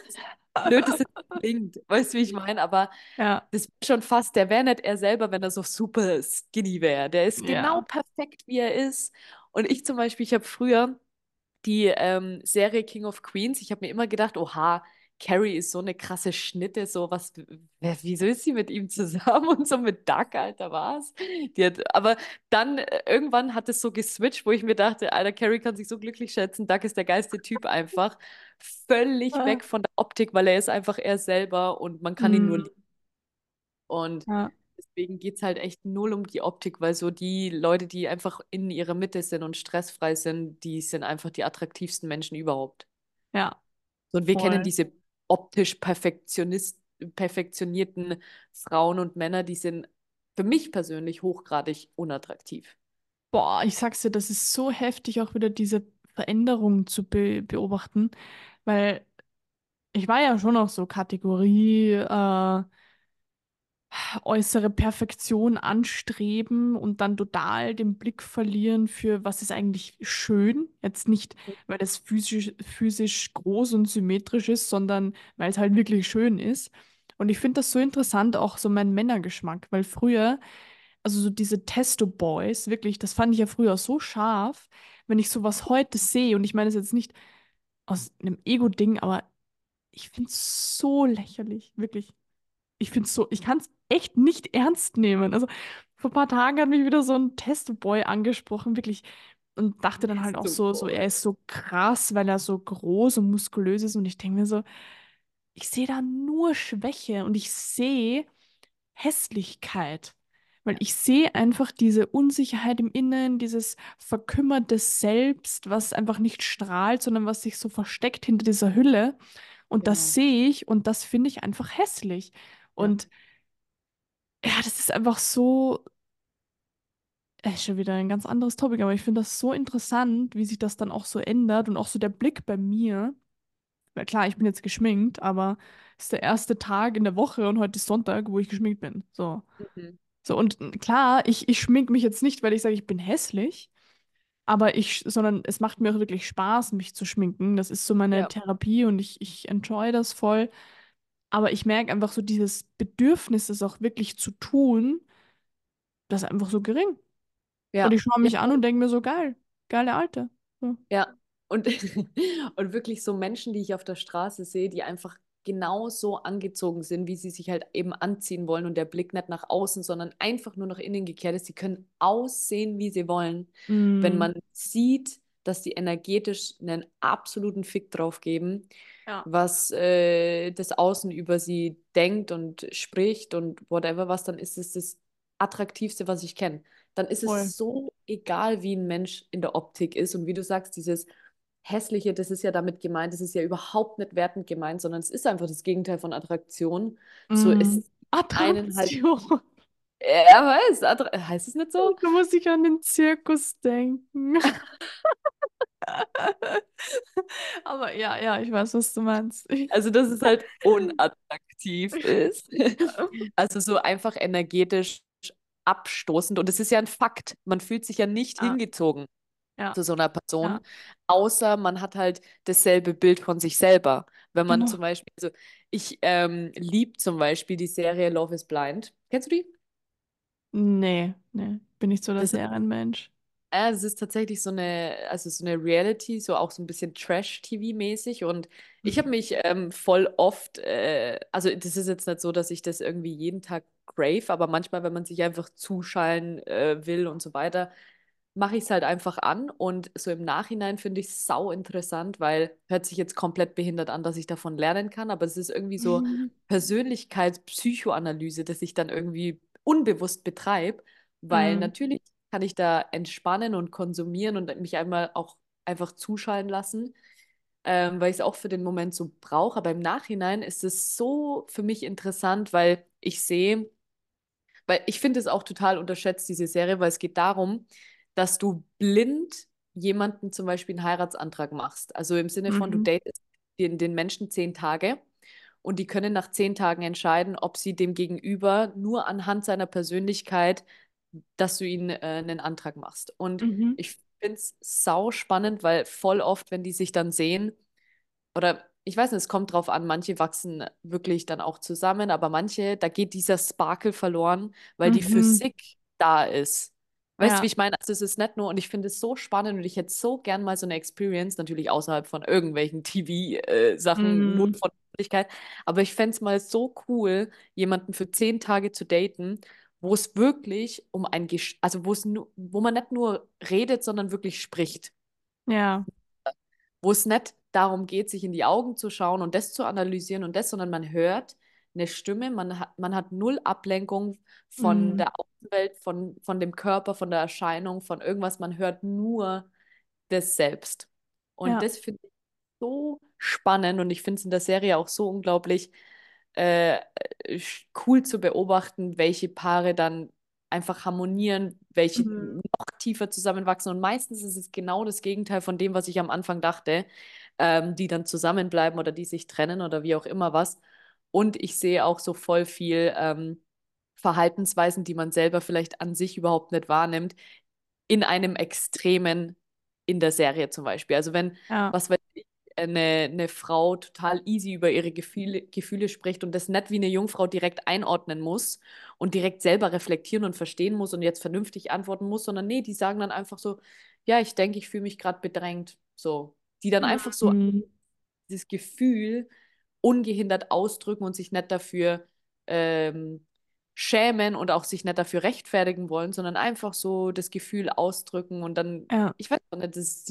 blöd es jetzt klingt, weißt du, wie ich meine? Aber Ja, das ist schon fast, der wäre nicht er selber, wenn er so super skinny wäre. Der ist genau ja. perfekt, wie er ist. Und ich zum Beispiel, ich habe früher die Serie King of Queens, ich habe mir immer gedacht, oha, Carrie ist so eine krasse Schnitte, so was, wieso ist sie mit ihm zusammen und so mit Doug, Alter, was? Aber dann irgendwann hat es so geswitcht, wo ich mir dachte, Alter, Carrie kann sich so glücklich schätzen, Doug ist der geilste Typ einfach. Völlig Ah, weg von der Optik, weil er ist einfach er selber und man kann ihn nur mm, lieben. Und ja. deswegen geht es halt echt null um die Optik, weil so die Leute, die einfach in ihrer Mitte sind und stressfrei sind, die sind einfach die attraktivsten Menschen überhaupt. Ja, So, und wir kennen voll. diese optisch perfektionierten Frauen und Männer, die sind für mich persönlich hochgradig unattraktiv. Boah, ich sag's dir, das ist so heftig, auch wieder diese Veränderung zu beobachten, weil ich war ja schon auch so Kategorie äußere Perfektion anstreben und dann total den Blick verlieren für was ist eigentlich schön. Jetzt nicht, weil das physisch groß und symmetrisch ist, sondern weil es halt wirklich schön ist. Und ich finde das so interessant, auch so mein Männergeschmack, weil früher, also so diese Testo-Boys, wirklich, das fand ich ja früher so scharf, wenn ich sowas heute sehe, und ich meine es jetzt nicht aus einem Ego-Ding, aber ich finde es so lächerlich, wirklich. Ich finde es so, ich kann es echt nicht ernst nehmen. Also vor ein paar Tagen hat mich wieder so ein Testboy angesprochen, wirklich, und dachte dann halt auch So so, er voll. ist so krass, weil er so groß und muskulös ist. Und ich denke mir so, ich sehe da nur Schwäche und ich sehe Hässlichkeit. Weil Ja, ich sehe einfach diese Unsicherheit im Innen, dieses verkümmerte Selbst, was einfach nicht strahlt, sondern was sich so versteckt hinter dieser Hülle. Und das genau. sehe ich und das finde ich einfach hässlich. Ja, Und ja, das ist einfach so, schon wieder ein ganz anderes Topic, aber ich finde das so interessant, wie sich das dann auch so ändert und auch so der Blick bei mir. Weil klar, ich bin jetzt geschminkt, aber es ist der erste Tag in der Woche und heute ist Sonntag, wo ich geschminkt bin. So. mhm. So, und klar, ich schmink mich jetzt nicht, weil ich sage, ich bin hässlich, sondern es macht mir auch wirklich Spaß, mich zu schminken. Das ist so meine Ja, Therapie und ich enjoy das voll. Aber ich merke einfach so dieses Bedürfnis, es auch wirklich zu tun, das ist einfach so gering. Und ja, ich schaue ja. mich an und denke mir so, geil, geile Alte. So. Ja, und, und wirklich so Menschen, die ich auf der Straße sehe, die einfach genau so angezogen sind, wie sie sich halt eben anziehen wollen und der Blick nicht nach außen, sondern einfach nur nach innen gekehrt ist. Sie können aussehen, wie sie wollen. Wenn Mm, man sieht, dass die energetisch einen absoluten Fick drauf geben, ja, was das Außen über sie denkt und spricht und whatever was, dann ist es das Attraktivste, was ich kenne. Dann ist voll. es so egal, wie ein Mensch in der Optik ist. Und wie du sagst, dieses Hässliche, das ist ja damit gemeint, das ist ja überhaupt nicht wertend gemeint, sondern es ist einfach das Gegenteil von Attraktion. So Mm, ist einen halt, Attraktion. er weiß, heißt es nicht so? Da muss ich an den Zirkus denken. Aber ja, ja, ich weiß, was du meinst. Also, dass es halt unattraktiv ist. Also so einfach energetisch abstoßend. Und es ist ja ein Fakt. Man fühlt sich ja nicht Ja, hingezogen ja, zu so einer ja, Person, außer man hat halt dasselbe Bild von sich selber. Wenn man genau. zum Beispiel, also ich liebe zum Beispiel die Serie Love is Blind. Kennst du die? Nee, nee, bin nicht so der Das ist, Serienmensch. es ist tatsächlich so eine Reality, so auch so ein bisschen Trash-TV-mäßig. Und ich habe mich voll oft, also das ist jetzt nicht so, dass ich das irgendwie jeden Tag crave, aber manchmal, wenn man sich einfach zuschallen will und so weiter, mache ich es halt einfach an. Und so im Nachhinein finde ich es sau interessant, weil hört sich jetzt komplett behindert an, dass ich davon lernen kann, aber es ist irgendwie so Persönlichkeitspsychoanalyse, dass ich dann irgendwie unbewusst betreibe, weil Mm, natürlich kann ich da entspannen und konsumieren und mich einmal auch einfach zuschallen lassen, weil ich es auch für den Moment so brauche. Aber im Nachhinein ist es so für mich interessant, weil ich sehe, weil ich finde es auch total unterschätzt, diese Serie, weil es geht darum, dass du blind jemanden zum Beispiel einen Heiratsantrag machst. Also im Sinne von, du mhm, datest den Menschen 10 Tage und die können nach 10 Tagen entscheiden, ob sie dem Gegenüber nur anhand seiner Persönlichkeit, dass du ihnen einen Antrag machst. Und mhm, ich finde es sau spannend, weil voll oft, wenn die sich dann sehen, oder ich weiß nicht, es kommt drauf an, manche wachsen wirklich dann auch zusammen, aber manche, da geht dieser Sparkle verloren, weil die mhm, Physik da ist. Weißt du, wie ja, ich meine? Also es ist nicht nur, und ich finde es so spannend und ich hätte so gern mal so eine Experience, natürlich außerhalb von irgendwelchen TV-Sachen, nur mm, von Öffentlichkeit, aber ich fände es mal so cool, jemanden für 10 Tage zu daten, wo es wirklich um also wo es nur, wo man nicht nur redet, sondern wirklich spricht, ja, wo es nicht darum geht, sich in die Augen zu schauen und das zu analysieren und das, sondern man hört eine Stimme, man hat null Ablenkung von Mm, der Außenwelt, von dem Körper, von der Erscheinung, von irgendwas, man hört nur das Selbst. Und ja. das finde ich so spannend und ich finde es in der Serie auch so unglaublich äh, cool zu beobachten, welche Paare dann einfach harmonieren, welche Mm, noch tiefer zusammenwachsen. Und meistens ist es genau das Gegenteil von dem, was ich am Anfang dachte, die dann zusammenbleiben oder die sich trennen oder wie auch immer was. Und ich sehe auch so voll viel Verhaltensweisen, die man selber vielleicht an sich überhaupt nicht wahrnimmt, in einem Extremen in der Serie zum Beispiel. Also wenn, ja. was weiß ich, eine Frau total easy über ihre Gefühle spricht und das nicht wie eine Jungfrau direkt einordnen muss und direkt selber reflektieren und verstehen muss und jetzt vernünftig antworten muss, sondern nee, die sagen dann einfach so, ja, ich denke, ich fühle mich gerade bedrängt. So, die dann einfach so Mm, dieses Gefühl ungehindert ausdrücken und sich nicht dafür ähm, schämen und auch sich nicht dafür rechtfertigen wollen, sondern einfach so das Gefühl ausdrücken und dann, ja. ich weiß auch nicht, das ist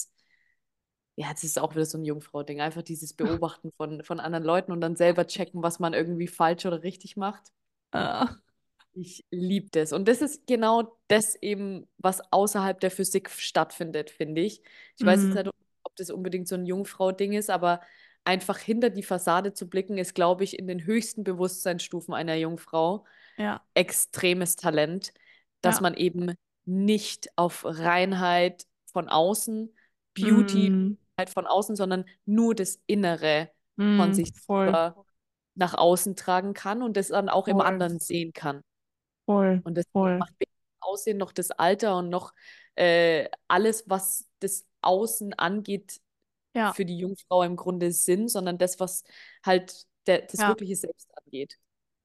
ja, das ist auch wieder so ein Jungfrau-Ding, einfach dieses Beobachten von anderen Leuten und dann selber checken, was man irgendwie falsch oder richtig macht. Ah, Ich liebe das. Und das ist genau das eben, was außerhalb der Physik stattfindet, finde ich. Ich weiß jetzt mm, nicht, ob das unbedingt so ein Jungfrau-Ding ist, aber einfach hinter die Fassade zu blicken, ist, glaube ich, in den höchsten Bewusstseinsstufen einer Jungfrau ja. extremes Talent, dass Ja. man eben nicht auf Reinheit von außen, Beauty Mm, halt von außen, sondern nur das Innere von mm, sich voll, selber nach außen tragen kann und das dann auch im voll, anderen sehen kann. voll, Und das voll. macht weder das Aussehen noch das Alter und noch alles, was das Außen angeht, Ja, für die Jungfrau im Grunde Sinn, sondern das, was halt das ja, wirkliche Selbst angeht.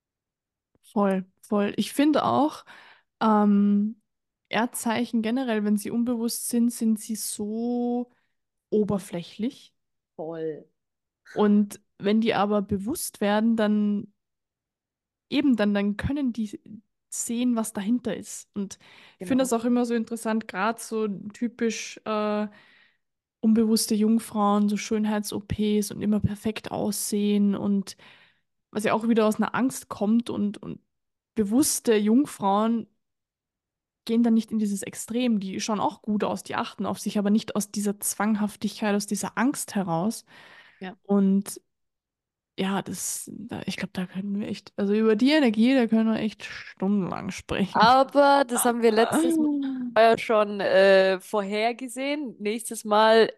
voll, voll. Ich finde auch, ähm, Erdzeichen generell, wenn sie unbewusst sind, sind sie so oberflächlich. Voll. Und wenn die aber bewusst werden, dann eben dann können die sehen, was dahinter ist. Und ich finde das Genau. auch immer so interessant, gerade so typisch unbewusste Jungfrauen, so Schönheits-OPs und immer perfekt aussehen und was ja auch wieder aus einer Angst kommt und bewusste Jungfrauen gehen dann nicht in dieses Extrem, die schauen auch gut aus, die achten auf sich, aber nicht aus dieser Zwanghaftigkeit, aus dieser Angst heraus. Ja. Und ja, ich glaube, da können wir echt, also über die Energie, da können wir echt stundenlang sprechen. Aber das haben wir letztes Mal ja schon vorhergesehen. Nächstes Mal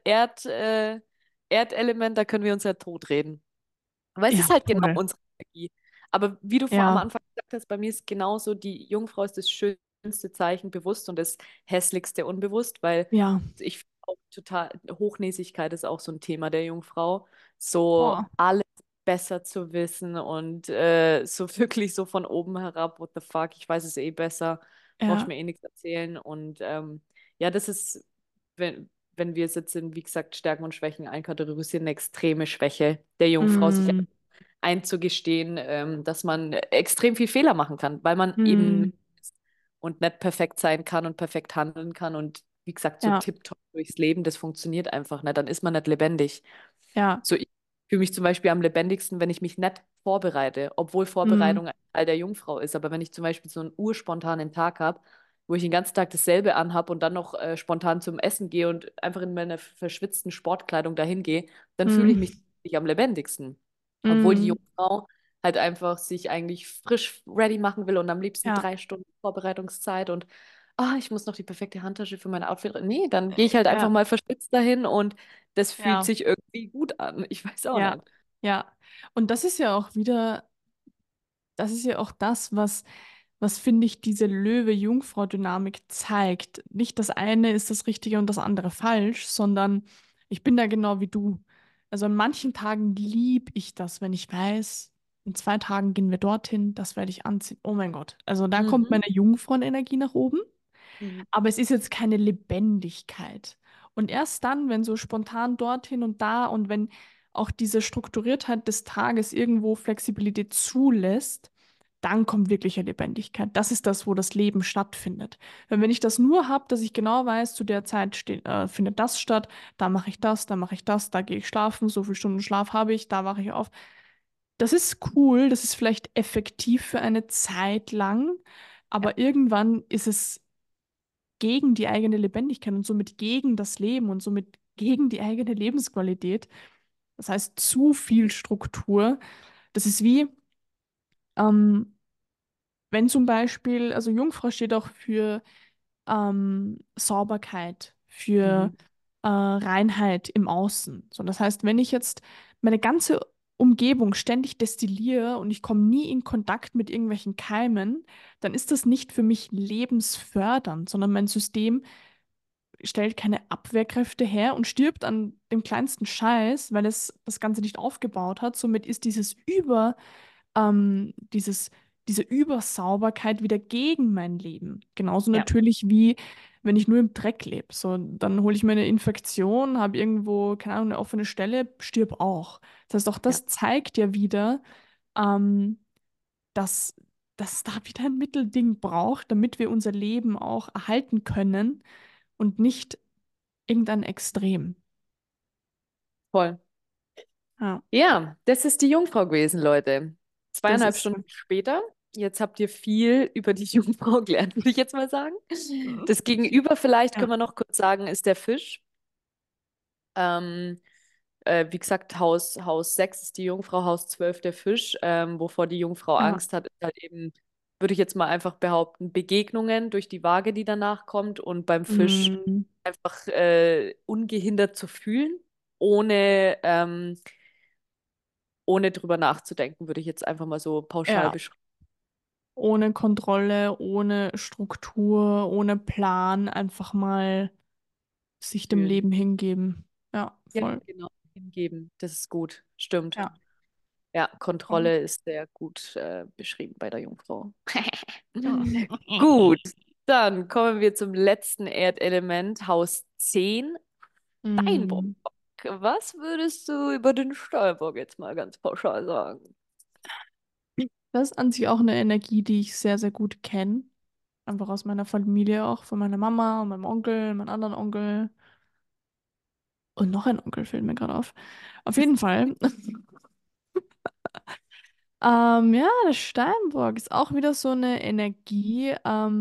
Erdelement, da können wir uns ja totreden. Aber es ist Ja, halt genau voll. unsere Energie. Aber wie du vor am Ja, Anfang gesagt hast, bei mir ist genauso, die Jungfrau ist das schönste Zeichen bewusst und das hässlichste unbewusst, weil ja. ich finde auch total, Hochnäsigkeit ist auch so ein Thema der Jungfrau. So Boah. alles besser zu wissen und so wirklich so von oben herab, what the fuck, ich weiß es eh besser, brauchst Ja. mir eh nichts erzählen. Und ja, das ist, wenn wir es jetzt in, wie gesagt, Stärken und Schwächen einkategorisieren, eine extreme Schwäche der Jungfrau, sich Mm, einzugestehen, dass man extrem viel Fehler machen kann, weil man eben mm, und nicht perfekt sein kann und perfekt handeln kann und wie gesagt, so ja, tipptopp durchs Leben, das funktioniert einfach nicht, dann ist man nicht lebendig. ja. So, ich fühle mich zum Beispiel am lebendigsten, wenn ich mich nicht vorbereite, obwohl Mm, Vorbereitung ein Teil der Jungfrau ist. Aber wenn ich zum Beispiel so einen urspontanen Tag habe, wo ich den ganzen Tag dasselbe anhab und dann noch spontan zum Essen gehe und einfach in meiner verschwitzten Sportkleidung dahin gehe, dann fühle ich mm, mich nicht am lebendigsten. Obwohl die mm, Jungfrau halt einfach sich eigentlich frisch ready machen will und am liebsten ja, 3 Stunden Vorbereitungszeit und ich muss noch die perfekte Handtasche für mein Outfit. Nee, dann gehe ich halt einfach ja, mal verschwitzt dahin und das fühlt ja, sich irgendwie gut an. Ich weiß auch ja, nicht. ja. Und das ist ja auch wieder, das ist ja auch das, was finde ich, diese Löwe-Jungfrau-Dynamik zeigt. Nicht das eine ist das Richtige und das andere falsch, sondern ich bin da genau wie du. Also an manchen Tagen liebe ich das, wenn ich weiß, in 2 Tagen gehen wir dorthin, das werde ich anziehen. Oh mein Gott. Also da kommt Mhm. meine Jungfrauenenergie nach oben. Mhm. Aber es ist jetzt keine Lebendigkeit. Und erst dann, wenn so spontan dorthin und da und wenn auch diese Strukturiertheit des Tages irgendwo Flexibilität zulässt, dann kommt wirkliche Lebendigkeit. Das ist das, wo das Leben stattfindet. Weil wenn ich das nur habe, dass ich genau weiß, zu der Zeit findet das statt, da mache ich das, da mache ich das, da gehe ich schlafen, so viele Stunden Schlaf habe ich, da wache ich auf, das ist cool, das ist vielleicht effektiv für eine Zeit lang, Ja, aber irgendwann ist es gegen die eigene Lebendigkeit und somit gegen das Leben und somit gegen die eigene Lebensqualität. Das heißt, zu viel Struktur. Das ist wie, ähm, wenn zum Beispiel, also Jungfrau steht auch für Sauberkeit, für mhm. Reinheit im Außen. So, das heißt, wenn ich jetzt meine ganze Umgebung ständig destilliere und ich komme nie in Kontakt mit irgendwelchen Keimen, dann ist das nicht für mich lebensfördernd, sondern mein System stellt keine Abwehrkräfte her und stirbt an dem kleinsten Scheiß, weil es das Ganze nicht aufgebaut hat. Somit ist diese Übersauberkeit wieder gegen mein Leben. Genauso Ja, natürlich wie wenn ich nur im Dreck lebe. So, dann hole ich mir eine Infektion, habe irgendwo, keine Ahnung, eine offene Stelle, stirb auch. Das heißt, auch ja, das zeigt ja wieder, ähm, dass, dass es da wieder ein Mittelding braucht, damit wir unser Leben auch erhalten können und nicht irgendein Extrem. voll. Ja, Ja, das ist die Jungfrau gewesen, Leute. das 2,5 Stunden später. Jetzt habt ihr viel über die Jungfrau gelernt, würde ich jetzt mal sagen. Das Gegenüber vielleicht ja. können wir noch kurz sagen, ist der Fisch. Ähm, wie gesagt, Haus 6 ist die Jungfrau, Haus 12 der Fisch. Wovor die Jungfrau Ja. Angst hat, ist halt eben, würde ich jetzt mal einfach behaupten, Begegnungen durch die Waage, die danach kommt. Und beim Fisch Mm, einfach ungehindert zu fühlen, ohne, ohne drüber nachzudenken, würde ich jetzt einfach mal so pauschal ja. beschreiben. Ohne Kontrolle, ohne Struktur, ohne Plan, einfach mal sich dem Fühlen. Leben hingeben. Ja, Ja, voll. genau. Hingeben. Das ist gut. Stimmt. Ja, Ja, voll. Kontrolle ist sehr gut beschrieben bei der Jungfrau. Gut, dann kommen wir zum letzten Erdelement, Haus 10, Steinbock. Mm. Was würdest du über den Steinbock jetzt mal ganz pauschal sagen? Das ist an sich auch eine Energie, die ich sehr, sehr gut kenne. Einfach aus meiner Familie auch, von meiner Mama und meinem Onkel, meinem anderen Onkel und noch ein Onkel fällt mir gerade auf. Auf jeden Fall. Ja, der Steinbock ist auch wieder so eine Energie,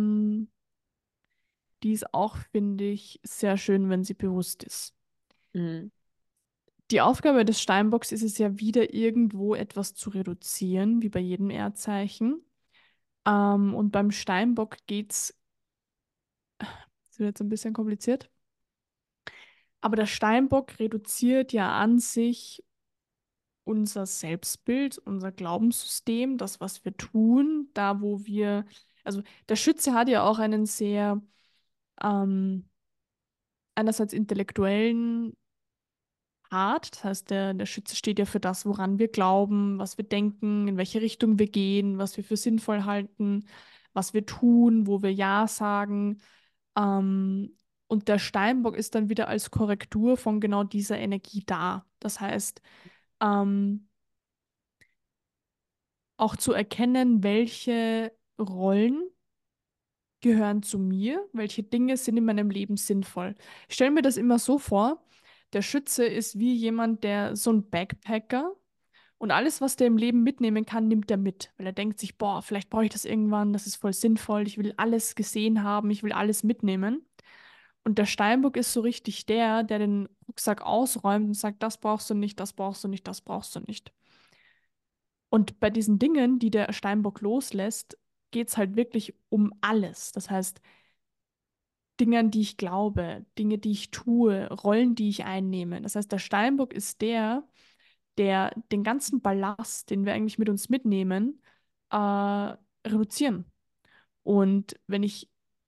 die ist auch, finde ich, sehr schön, wenn sie bewusst ist. Mhm. Die Aufgabe des Steinbocks ist es ja wieder irgendwo etwas zu reduzieren, wie bei jedem Erdzeichen. Und beim Steinbock geht's, das wird jetzt ein bisschen kompliziert, aber der Steinbock reduziert ja an sich unser Selbstbild, unser Glaubenssystem, das, was wir tun, da wo wir, also der Schütze hat ja auch einen sehr ähm, einerseits intellektuellen Part. Das heißt, der Schütze steht ja für das, woran wir glauben, was wir denken, in welche Richtung wir gehen, was wir für sinnvoll halten, was wir tun, wo wir Ja sagen. Und der Steinbock ist dann wieder als Korrektur von genau dieser Energie da. Das heißt, ähm, auch zu erkennen, welche Rollen gehören zu mir, welche Dinge sind in meinem Leben sinnvoll. Ich stelle mir das immer so vor, der Schütze ist wie jemand, der so ein Backpacker und alles, was der im Leben mitnehmen kann, nimmt er mit, weil er denkt sich, boah, vielleicht brauche ich das irgendwann, das ist voll sinnvoll, ich will alles gesehen haben, ich will alles mitnehmen. Und der Steinbock ist so richtig der den Rucksack ausräumt und sagt, das brauchst du nicht, das brauchst du nicht, das brauchst du nicht. Und bei diesen Dingen, die der Steinbock loslässt, geht es halt wirklich um alles. Das heißt, Dinge, an die ich glaube, Dinge, die ich tue, Rollen, die ich einnehme. Das heißt, der Steinbock ist der den ganzen Ballast, den wir eigentlich mit uns mitnehmen, reduzieren. Und wenn ich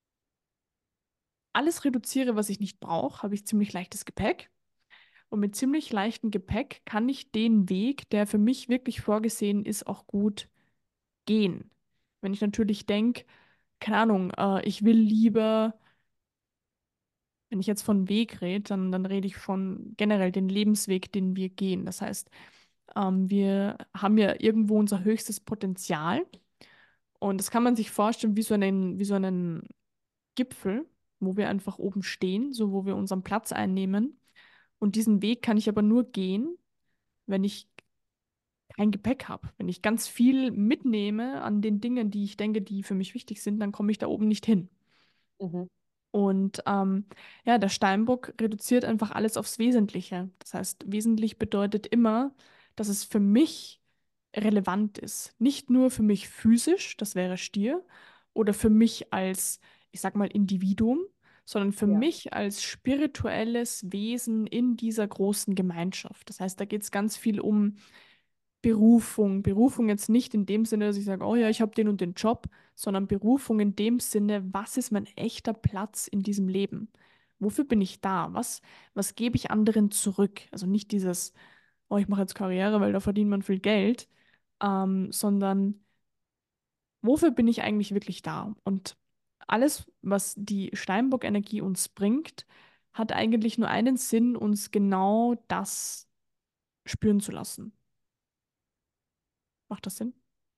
alles reduziere, was ich nicht brauche, habe ich ziemlich leichtes Gepäck. Und mit ziemlich leichtem Gepäck kann ich den Weg, der für mich wirklich vorgesehen ist, auch gut gehen. Wenn ich natürlich denke, keine Ahnung, ich will lieber, wenn ich jetzt von Weg rede, dann rede ich von generell den Lebensweg, den wir gehen. Das heißt, wir haben ja irgendwo unser höchstes Potenzial und das kann man sich vorstellen wie so einen Gipfel, wo wir einfach oben stehen, so wo wir unseren Platz einnehmen. Und diesen Weg kann ich aber nur gehen, wenn ich kein Gepäck habe. Wenn ich ganz viel mitnehme an den Dingen, die ich denke, die für mich wichtig sind, dann komme ich da oben nicht hin. Mhm. Und ja, der Steinbock reduziert einfach alles aufs Wesentliche. Das heißt, wesentlich bedeutet immer, dass es für mich relevant ist. Nicht nur für mich physisch, das wäre Stier, oder für mich als, ich sag mal, Individuum, sondern für Ja. mich als spirituelles Wesen in dieser großen Gemeinschaft. Das heißt, da geht es ganz viel um Berufung. Berufung jetzt nicht in dem Sinne, dass ich sage, oh ja, ich habe den und den Job, sondern Berufung in dem Sinne, was ist mein echter Platz in diesem Leben? Wofür bin ich da? Was gebe ich anderen zurück? Also nicht dieses, oh, ich mache jetzt Karriere, weil da verdient man viel Geld, sondern wofür bin ich eigentlich wirklich da? Und alles, was die Steinbock-Energie uns bringt, hat eigentlich nur einen Sinn, uns genau das spüren zu lassen. Macht das Sinn?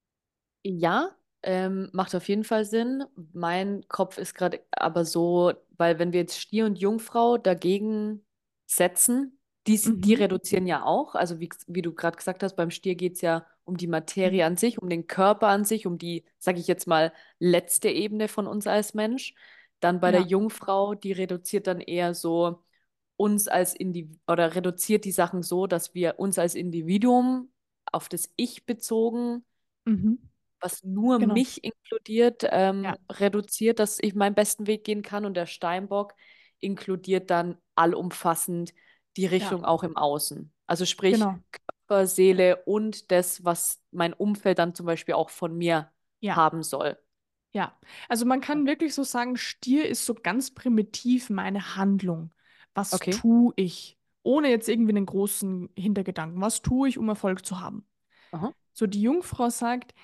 Ja, macht auf jeden Fall Sinn. Mein Kopf ist gerade aber so, weil wenn wir jetzt Stier und Jungfrau dagegen setzen, die Mhm. reduzieren ja auch. Also wie du gerade gesagt hast, beim Stier geht es ja um die Mhm. Materie an sich, um den Körper an sich, um die, sage ich jetzt mal, letzte Ebene von uns als Mensch. Dann bei der Ja. Jungfrau, die reduziert dann eher so uns als Individuum oder reduziert die Sachen so, dass wir uns als Individuum auf das Ich bezogen, Mhm. was nur Genau. mich inkludiert, Ja. reduziert, dass ich meinen besten Weg gehen kann. Und der Steinbock inkludiert dann allumfassend die Ja. Richtung auch im Außen. Also sprich Genau. Körper, Seele und das, was mein Umfeld dann zum Beispiel auch von mir Ja. haben soll. Ja. Also man kann wirklich so sagen, Stier ist so ganz primitiv meine Handlung. Was Okay. tue ich? Ohne jetzt irgendwie einen großen Hintergedanken. Was tue ich, um Erfolg zu haben? Aha. So die Jungfrau sagt,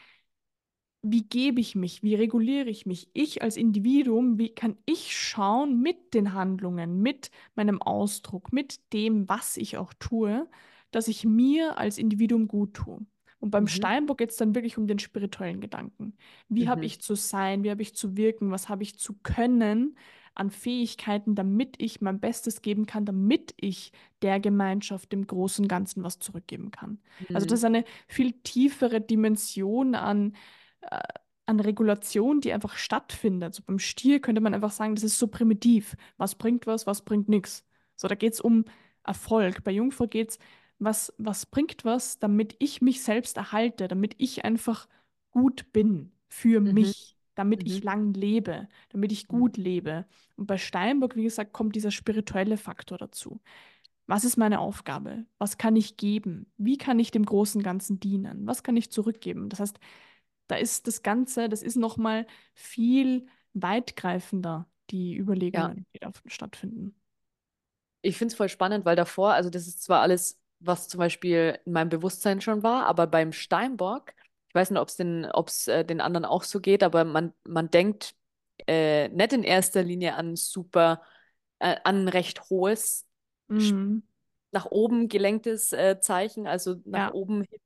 wie gebe ich mich? Wie reguliere ich mich? Ich als Individuum, wie kann ich schauen mit den Handlungen, mit meinem Ausdruck, mit dem, was ich auch tue, dass ich mir als Individuum gut tue? Und beim Mhm. Steinbock geht es dann wirklich um den spirituellen Gedanken. Wie habe Mhm. ich zu sein? Wie habe ich zu wirken? Was habe ich zu können an Fähigkeiten, damit ich mein Bestes geben kann, damit ich der Gemeinschaft, dem großen Ganzen was zurückgeben kann? Also das Mhm. ist eine viel tiefere Dimension äh, an Regulation, die einfach stattfindet. So beim Stier könnte man einfach sagen, das ist so primitiv. Was bringt nichts. So, da geht es um Erfolg. Bei Jungfrau geht es, was bringt was, damit ich mich selbst erhalte, damit ich einfach gut bin für Mhm. mich, damit ich Mhm. lang lebe, damit ich Mhm. gut lebe. Und bei Steinbock, wie gesagt, kommt dieser spirituelle Faktor dazu. Was ist meine Aufgabe? Was kann ich geben? Wie kann ich dem großen Ganzen dienen? Was kann ich zurückgeben? Das heißt, da ist das Ganze, das ist nochmal viel weitgreifender, die Ja. Überlegungen, die da stattfinden. Ich finde es voll spannend, weil davor, also das ist zwar alles, was zum Beispiel in meinem Bewusstsein schon war, aber beim Steinbock, ich weiß nicht, ob es den anderen auch so geht, aber man denkt nicht in erster Linie an an ein recht hohes, Mhm. nach oben gelenktes Zeichen, also nach Ja. oben hin,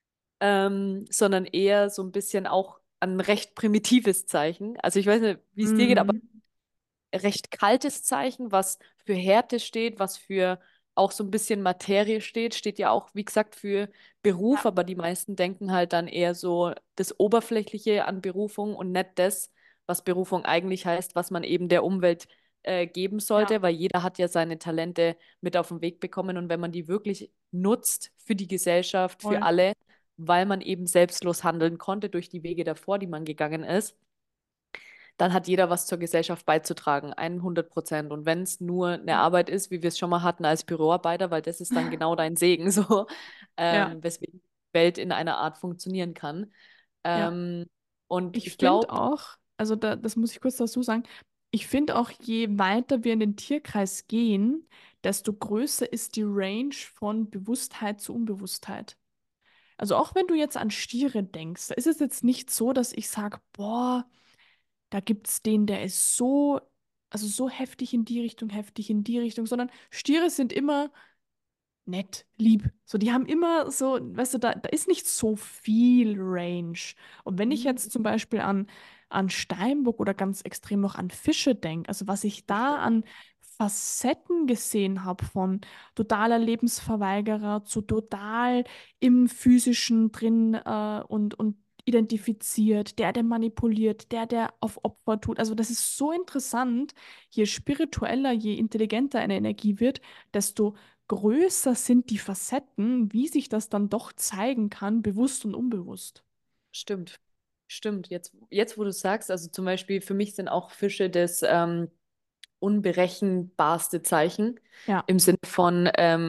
sondern eher so ein bisschen auch an ein recht primitives Zeichen. Also ich weiß nicht, wie es dir geht, aber Mhm. recht kaltes Zeichen, was für Härte steht, was für auch so ein bisschen Materie steht, steht ja auch, wie gesagt, für Beruf, Ja, aber die meisten denken halt dann eher so das Oberflächliche an Berufung und nicht das, was Berufung eigentlich heißt, was man eben der Umwelt geben ja, sollte, weil jeder hat ja seine Talente mit auf den Weg bekommen und wenn man die wirklich nutzt für die Gesellschaft, für voll. alle, weil man eben selbstlos handeln konnte durch die Wege davor, die man gegangen ist, dann hat jeder was zur Gesellschaft beizutragen, 100%. Und wenn es nur eine Ja. Arbeit ist, wie wir es schon mal hatten als Büroarbeiter, weil das ist dann genau dein Segen, so, Ja, weswegen die Welt in einer Art funktionieren kann. ja. Ähm, und Ich ich finde glaube, auch, also das muss ich kurz dazu sagen, ich finde auch, je weiter wir in den Tierkreis gehen, desto größer ist die Range von Bewusstheit zu Unbewusstheit. Also auch wenn du jetzt an Stiere denkst, da ist es jetzt nicht so, dass ich sage, boah, da gibt es den, der ist so, also so heftig in die Richtung, sondern Stiere sind immer nett, lieb. So, die haben immer so, weißt du, da ist nicht so viel Range. Und wenn ich hm, jetzt zum Beispiel an Steinbock oder ganz extrem noch an Fische denke, also was ich da Fische. an Facetten gesehen habe, von totaler Lebensverweigerer zu total im Physischen drin und identifiziert, der manipuliert, der auf Opfer tut. Also das ist so interessant. Je spiritueller, je intelligenter eine Energie wird, desto größer sind die Facetten, wie sich das dann doch zeigen kann, bewusst und unbewusst. Stimmt. Stimmt. Jetzt, wo du sagst, also zum Beispiel für mich sind auch Fische das unberechenbarste Zeichen Ja, im Sinne von,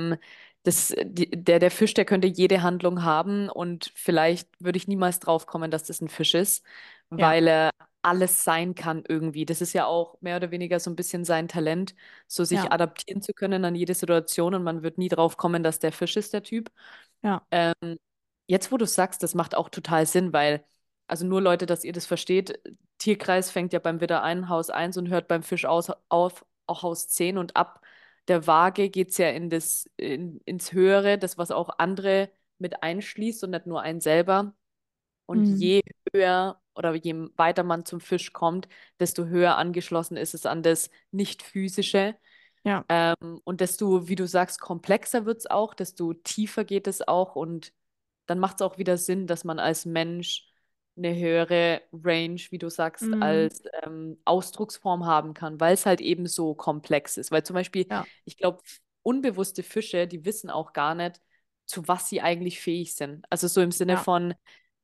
der Fisch, der könnte jede Handlung haben und vielleicht würde ich niemals drauf kommen, dass das ein Fisch ist, ja, weil er alles sein kann irgendwie. Das ist ja auch mehr oder weniger so ein bisschen sein Talent, so sich ja, adaptieren zu können an jede Situation und man wird nie drauf kommen, dass der Fisch ist, der Typ. ja, Ähm, Jetzt, wo du sagst, das macht auch total Sinn, weil, also nur Leute, dass ihr das versteht, Tierkreis fängt ja beim Widder ein, Haus eins und hört beim Fisch auf, auch Haus 10 und ab der Waage geht es ja ins Höhere, das, was auch andere mit einschließt und nicht nur einen selber. Und mm, je höher oder je weiter man zum Fisch kommt, desto höher angeschlossen ist es an das Nicht-Physische. ja, Und desto, wie du sagst, komplexer wird es auch, desto tiefer geht es auch. Und dann macht es auch wieder Sinn, dass man als Mensch eine höhere Range, wie du sagst, mm, als Ausdrucksform haben kann, weil es halt eben so komplex ist. Weil zum Beispiel, ja, ich glaube, unbewusste Fische, die wissen auch gar nicht, zu was sie eigentlich fähig sind. Also so im Sinne ja, von,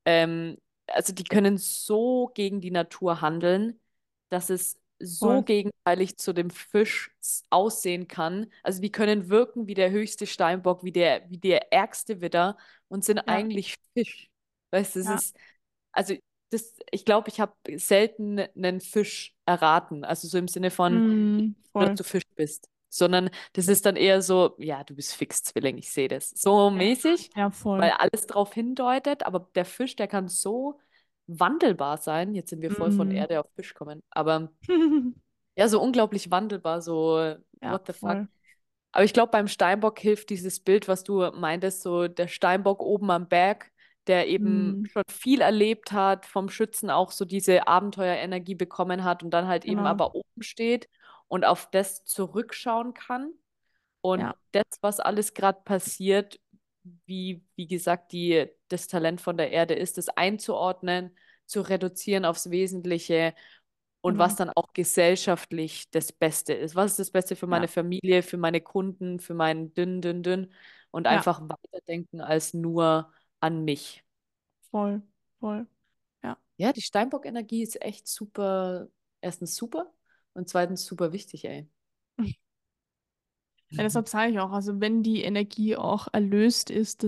also die können so gegen die Natur handeln, dass es so voll, gegenteilig zu dem Fisch aussehen kann. Also die können wirken wie der höchste Steinbock, wie der ärgste Widder und sind ja, eigentlich Fisch. Weißt du, das ja, ist, also ich glaube, ich habe selten einen Fisch erraten. Also so im Sinne von, dass voll, du Fisch bist. Sondern das ist dann eher so, ja, du bist Fix-Zwilling, ich sehe das. So ja, mäßig, ja, voll. weil alles darauf hindeutet, aber der Fisch, der kann so wandelbar sein. Jetzt sind wir voll von Mm. Erde auf Fisch kommen. Aber ja, so unglaublich wandelbar, so Ja, what the fuck. voll. Aber ich glaube, beim Steinbock hilft dieses Bild, was du meintest, so der Steinbock oben am Berg, der eben Mm, schon viel erlebt hat, vom Schützen auch so diese Abenteuerenergie bekommen hat und dann halt eben genau. aber oben steht und auf das zurückschauen kann. Und Ja, das, was alles gerade passiert, wie gesagt, das Talent von der Erde ist, das einzuordnen, zu reduzieren aufs Wesentliche und was genau. dann auch gesellschaftlich das Beste ist. Was ist das Beste für meine Ja, Familie, für meine Kunden, für meinen Dünn und ja, einfach weiterdenken als nur an mich. voll, voll. Ja. Ja, die Steinbock-Energie ist echt super. Erstens super und zweitens super wichtig, ey. Ja, deshalb sage ich auch, also wenn die Energie auch erlöst ist,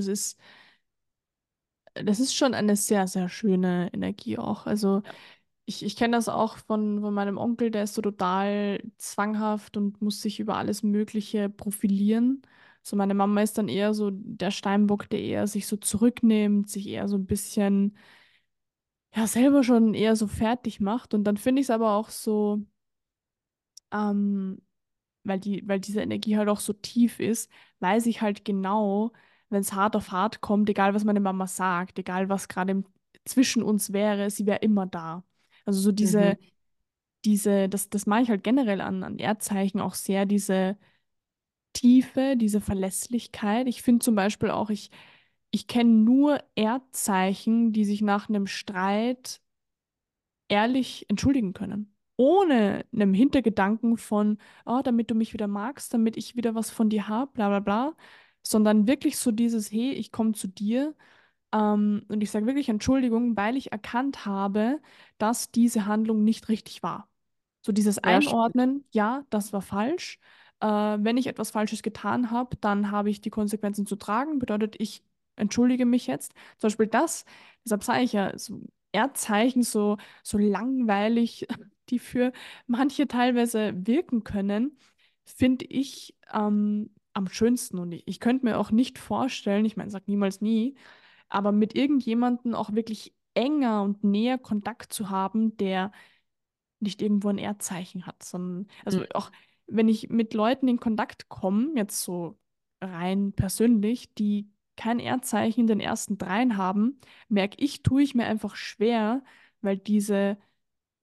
das ist schon eine sehr, sehr schöne Energie auch. Also Ja. ich kenne das auch von meinem Onkel, der ist so total zwanghaft und muss sich über alles Mögliche profilieren. So meine Mama ist dann eher so der Steinbock, der eher sich so zurücknimmt, sich eher so ein bisschen, ja, selber schon eher so fertig macht. Und dann finde ich es aber auch so, ähm, weil diese Energie halt auch so tief ist, weiß ich halt genau, wenn es hart auf hart kommt, egal was meine Mama sagt, egal was gerade zwischen uns wäre, sie wäre immer da. Also so Mhm. das mache ich halt generell an Erdzeichen auch sehr, diese Tiefe, diese Verlässlichkeit. Ich finde zum Beispiel auch, ich kenne nur Erdzeichen, die sich nach einem Streit ehrlich entschuldigen können. Ohne einem Hintergedanken von, oh, damit du mich wieder magst, damit ich wieder was von dir habe, bla bla bla, sondern wirklich so dieses, hey, ich komme zu dir und ich sage wirklich Entschuldigung, weil ich erkannt habe, dass diese Handlung nicht richtig war. So dieses Ja, stimmt. Einordnen, ja, das war falsch. Wenn ich etwas Falsches getan habe, dann habe ich die Konsequenzen zu tragen. Bedeutet, ich entschuldige mich jetzt. Zum Beispiel das, deshalb sage ich ja, so Erdzeichen so langweilig, die für manche teilweise wirken können, finde ich am schönsten. Und ich könnte mir auch nicht vorstellen, ich meine, sag niemals nie, aber mit irgendjemandem auch wirklich enger und näher Kontakt zu haben, der nicht irgendwo ein Erdzeichen hat, sondern also Mhm. auch wenn ich mit Leuten in Kontakt komme, jetzt so rein persönlich, die kein Erdzeichen in den ersten dreien haben, merke ich, tue ich mir einfach schwer, weil diese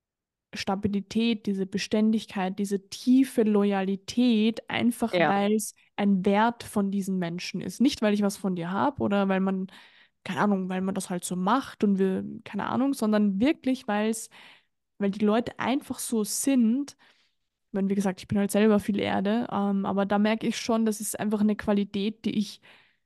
Stabilität, diese Beständigkeit, diese tiefe Loyalität, einfach Ja. weil es ein Wert von diesen Menschen ist. Nicht, weil ich was von dir habe oder weil man, keine Ahnung, weil man das halt so macht und wir, keine Ahnung, sondern wirklich, weil die Leute einfach so sind. Ich meine, wie gesagt, ich bin halt selber viel Erde, aber da merke ich schon, das ist einfach eine Qualität, die ich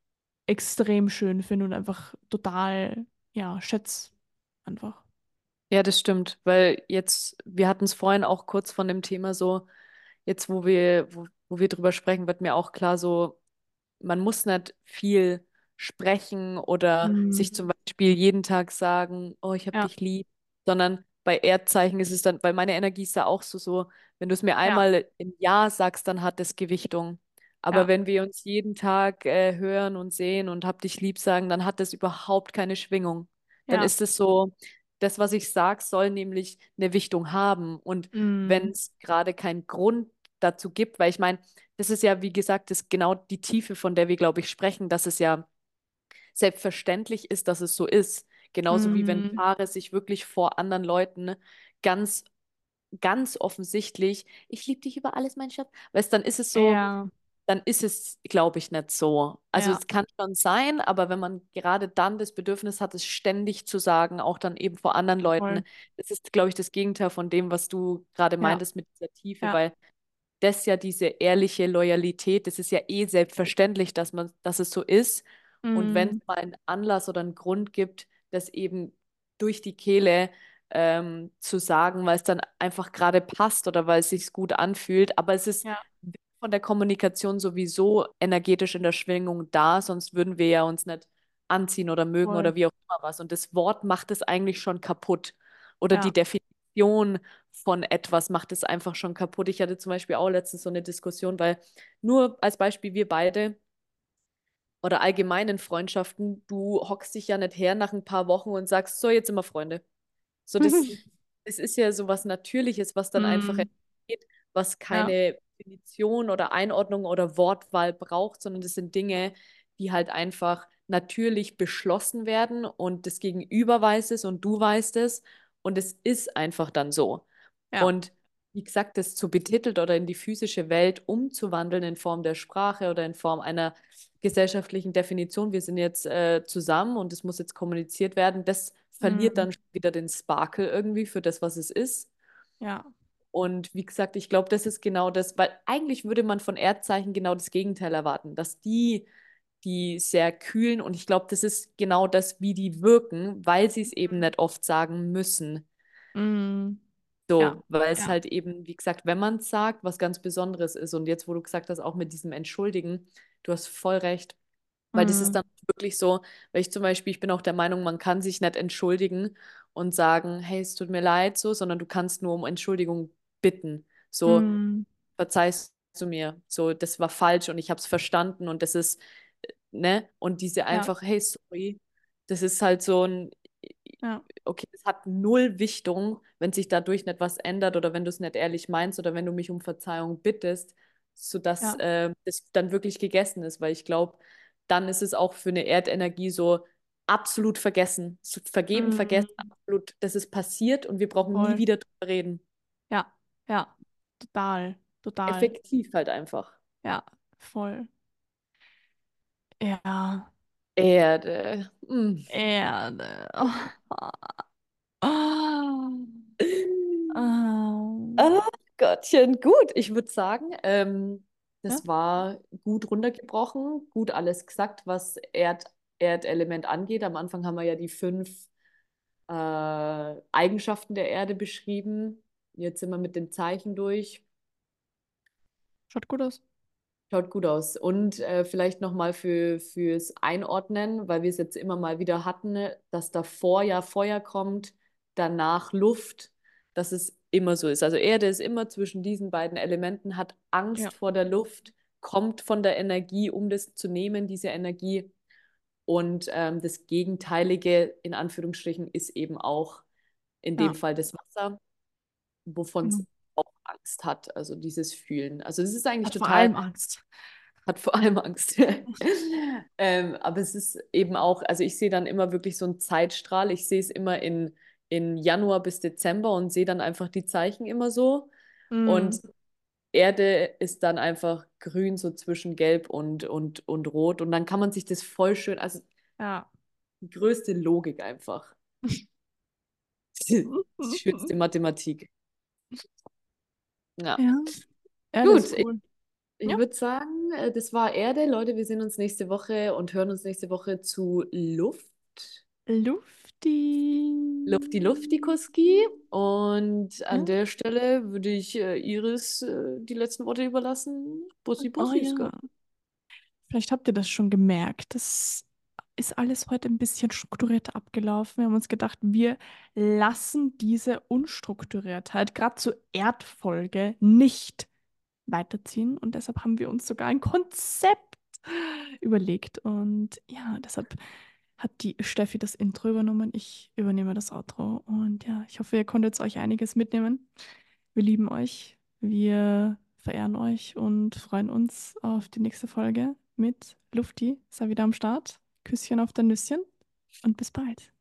extrem schön finde und einfach total, ja, schätze einfach. Ja, das stimmt, weil jetzt, wir hatten es vorhin auch kurz von dem Thema so, jetzt wo wir drüber sprechen, wird mir auch klar so, man muss nicht viel sprechen oder sich zum Mhm. Beispiel jeden Tag sagen, oh, ich hab Ja, dich lieb, sondern bei Erdzeichen ist es dann, weil meine Energie ist da auch so, wenn du es mir ja, einmal im Jahr sagst, dann hat es Gewichtung. Aber ja, wenn wir uns jeden Tag hören und sehen und hab dich lieb sagen, dann hat das überhaupt keine Schwingung. Dann ja. ist es so, das, was ich sag, soll nämlich eine Wichtung haben. Und wenn Mhm. es gerade keinen Grund dazu gibt, weil ich meine, das ist ja, wie gesagt, das ist genau die Tiefe, von der wir, glaube ich, sprechen, dass es ja selbstverständlich ist, dass es so ist. Genauso wie wenn Mhm. Paare sich wirklich vor anderen Leuten ganz, ganz offensichtlich, ich liebe dich über alles, mein Schatz, weißt, dann ist es so, Ja, dann ist es, glaube ich, nicht so. Also ja, es kann schon sein, aber wenn man gerade dann das Bedürfnis hat, es ständig zu sagen, auch dann eben vor anderen Leuten, voll. das ist, glaube ich, das Gegenteil von dem, was du gerade Ja, meintest mit dieser Tiefe, ja. weil das ja diese ehrliche Loyalität, das ist ja eh selbstverständlich, dass es so ist. Und wenn es Mhm. mal einen Anlass oder einen Grund gibt, das eben durch die Kehle zu sagen, weil es dann einfach gerade passt oder weil es sich gut anfühlt. Aber es ist Ja, von der Kommunikation sowieso energetisch in der Schwingung da, sonst würden wir ja uns nicht anziehen oder mögen voll. oder wie auch immer was. Und das Wort macht es eigentlich schon kaputt. Oder die Ja. Definition von etwas macht es einfach schon kaputt. Ich hatte zum Beispiel auch letztens so eine Diskussion, weil nur als Beispiel wir beide oder allgemeinen Freundschaften, du hockst dich ja nicht her nach ein paar Wochen und sagst, so, jetzt sind wir Freunde. So, das ist ja so was Natürliches, was dann einfach Mhm. entsteht, was Ja, keine Definition oder Einordnung oder Wortwahl braucht, sondern das sind Dinge, die halt einfach natürlich beschlossen werden und das Gegenüber weiß es und du weißt es und es ist einfach dann so. ja. Und wie gesagt, das zu betitelt oder in die physische Welt umzuwandeln in Form der Sprache oder in Form einer gesellschaftlichen Definition, wir sind jetzt zusammen und es muss jetzt kommuniziert werden, das verliert Mhm. dann schon wieder den Sparkle irgendwie für das, was es ist. Ja. Und wie gesagt, ich glaube, das ist genau das, weil eigentlich würde man von Erdzeichen genau das Gegenteil erwarten, dass die sehr kühlen und ich glaube, das ist genau das, wie die wirken, weil sie es eben nicht oft sagen müssen. Mhm. Ja, So, weil es ja. halt eben, wie gesagt, wenn man es sagt, was ganz Besonderes ist. Und jetzt, wo du gesagt hast, auch mit diesem Entschuldigen, du hast voll recht. Weil das ist Mhm. dann wirklich so, weil ich zum Beispiel, ich bin auch der Meinung, man kann sich nicht entschuldigen und sagen, hey, es tut mir leid, so, sondern du kannst nur um Entschuldigung bitten. So, Mhm. verzeihst du mir, so, das war falsch und ich habe es verstanden und das ist, ne? Und diese Ja, einfach, hey, sorry, das ist halt so ein, ja, okay, es hat null Wichtung, wenn sich dadurch nicht was ändert oder wenn du es nicht ehrlich meinst oder wenn du mich um Verzeihung bittest, sodass ja. das dann wirklich gegessen ist, weil ich glaube, dann ist es auch für eine Erdenergie so absolut vergessen, so vergeben, vergessen, Mhm. absolut, das ist passiert und wir brauchen nie Voll. wieder drüber reden. Ja, ja. Total, total. Effektiv halt einfach. Ja, voll. Ja. Erde. Erde. Oh. Oh. Ah, Gottchen, gut. Ich würde sagen, Ja, das war gut runtergebrochen, gut alles gesagt, was Erdelement angeht. Am Anfang haben wir ja die 5 Eigenschaften der Erde beschrieben. Jetzt sind wir mit den Zeichen durch. schaut gut aus. Schaut gut aus. Und vielleicht nochmal fürs Einordnen, weil wir es jetzt immer mal wieder hatten, ne, dass davor ja Feuer kommt, danach Luft, dass es immer so ist. Also Erde ist immer zwischen diesen beiden Elementen, hat Ja, Angst vor der Luft, kommt von der Energie, um das zu nehmen, diese Energie. Und das Gegenteilige, in Anführungsstrichen, ist eben auch in dem ja. Fall das Wasser, wovon Mhm. es auch Angst hat, also dieses Fühlen. Also es ist eigentlich Hat vor total allem Angst. hat vor allem Angst. Aber es ist eben auch, also ich sehe dann immer wirklich so einen Zeitstrahl. Ich sehe es immer in Januar bis Dezember und sehe dann einfach die Zeichen immer so. Mm, Und Erde ist dann einfach grün, so zwischen Gelb und Rot. Und dann kann man sich das voll schön, also ja. die größte Logik einfach. Die schönste Mathematik. Ja. Ja, ja, das ist Gut, cool. ich Ja, würde sagen, das war Erde. Leute, wir sehen uns nächste Woche und hören uns nächste Woche zu Luft. Lufti. Lufti Luftikuski. Und Ja, an der Stelle würde ich Iris die letzten Worte überlassen. Bussi, oh Bussi, ja. Vielleicht habt ihr das schon gemerkt. Das ist alles heute ein bisschen strukturierter abgelaufen. Wir haben uns gedacht, wir lassen diese Unstrukturiertheit gerade zur Erdfolge nicht weiterziehen. Und deshalb haben wir uns sogar ein Konzept überlegt. Und ja, deshalb hat die Steffi das Intro übernommen. Ich übernehme das Outro. Und ja, ich hoffe, ihr konntet euch einiges mitnehmen. Wir lieben euch. Wir verehren euch und freuen uns auf die nächste Folge mit Lufti. Sei wieder am Start. Küsschen auf dein Nüsschen und bis bald.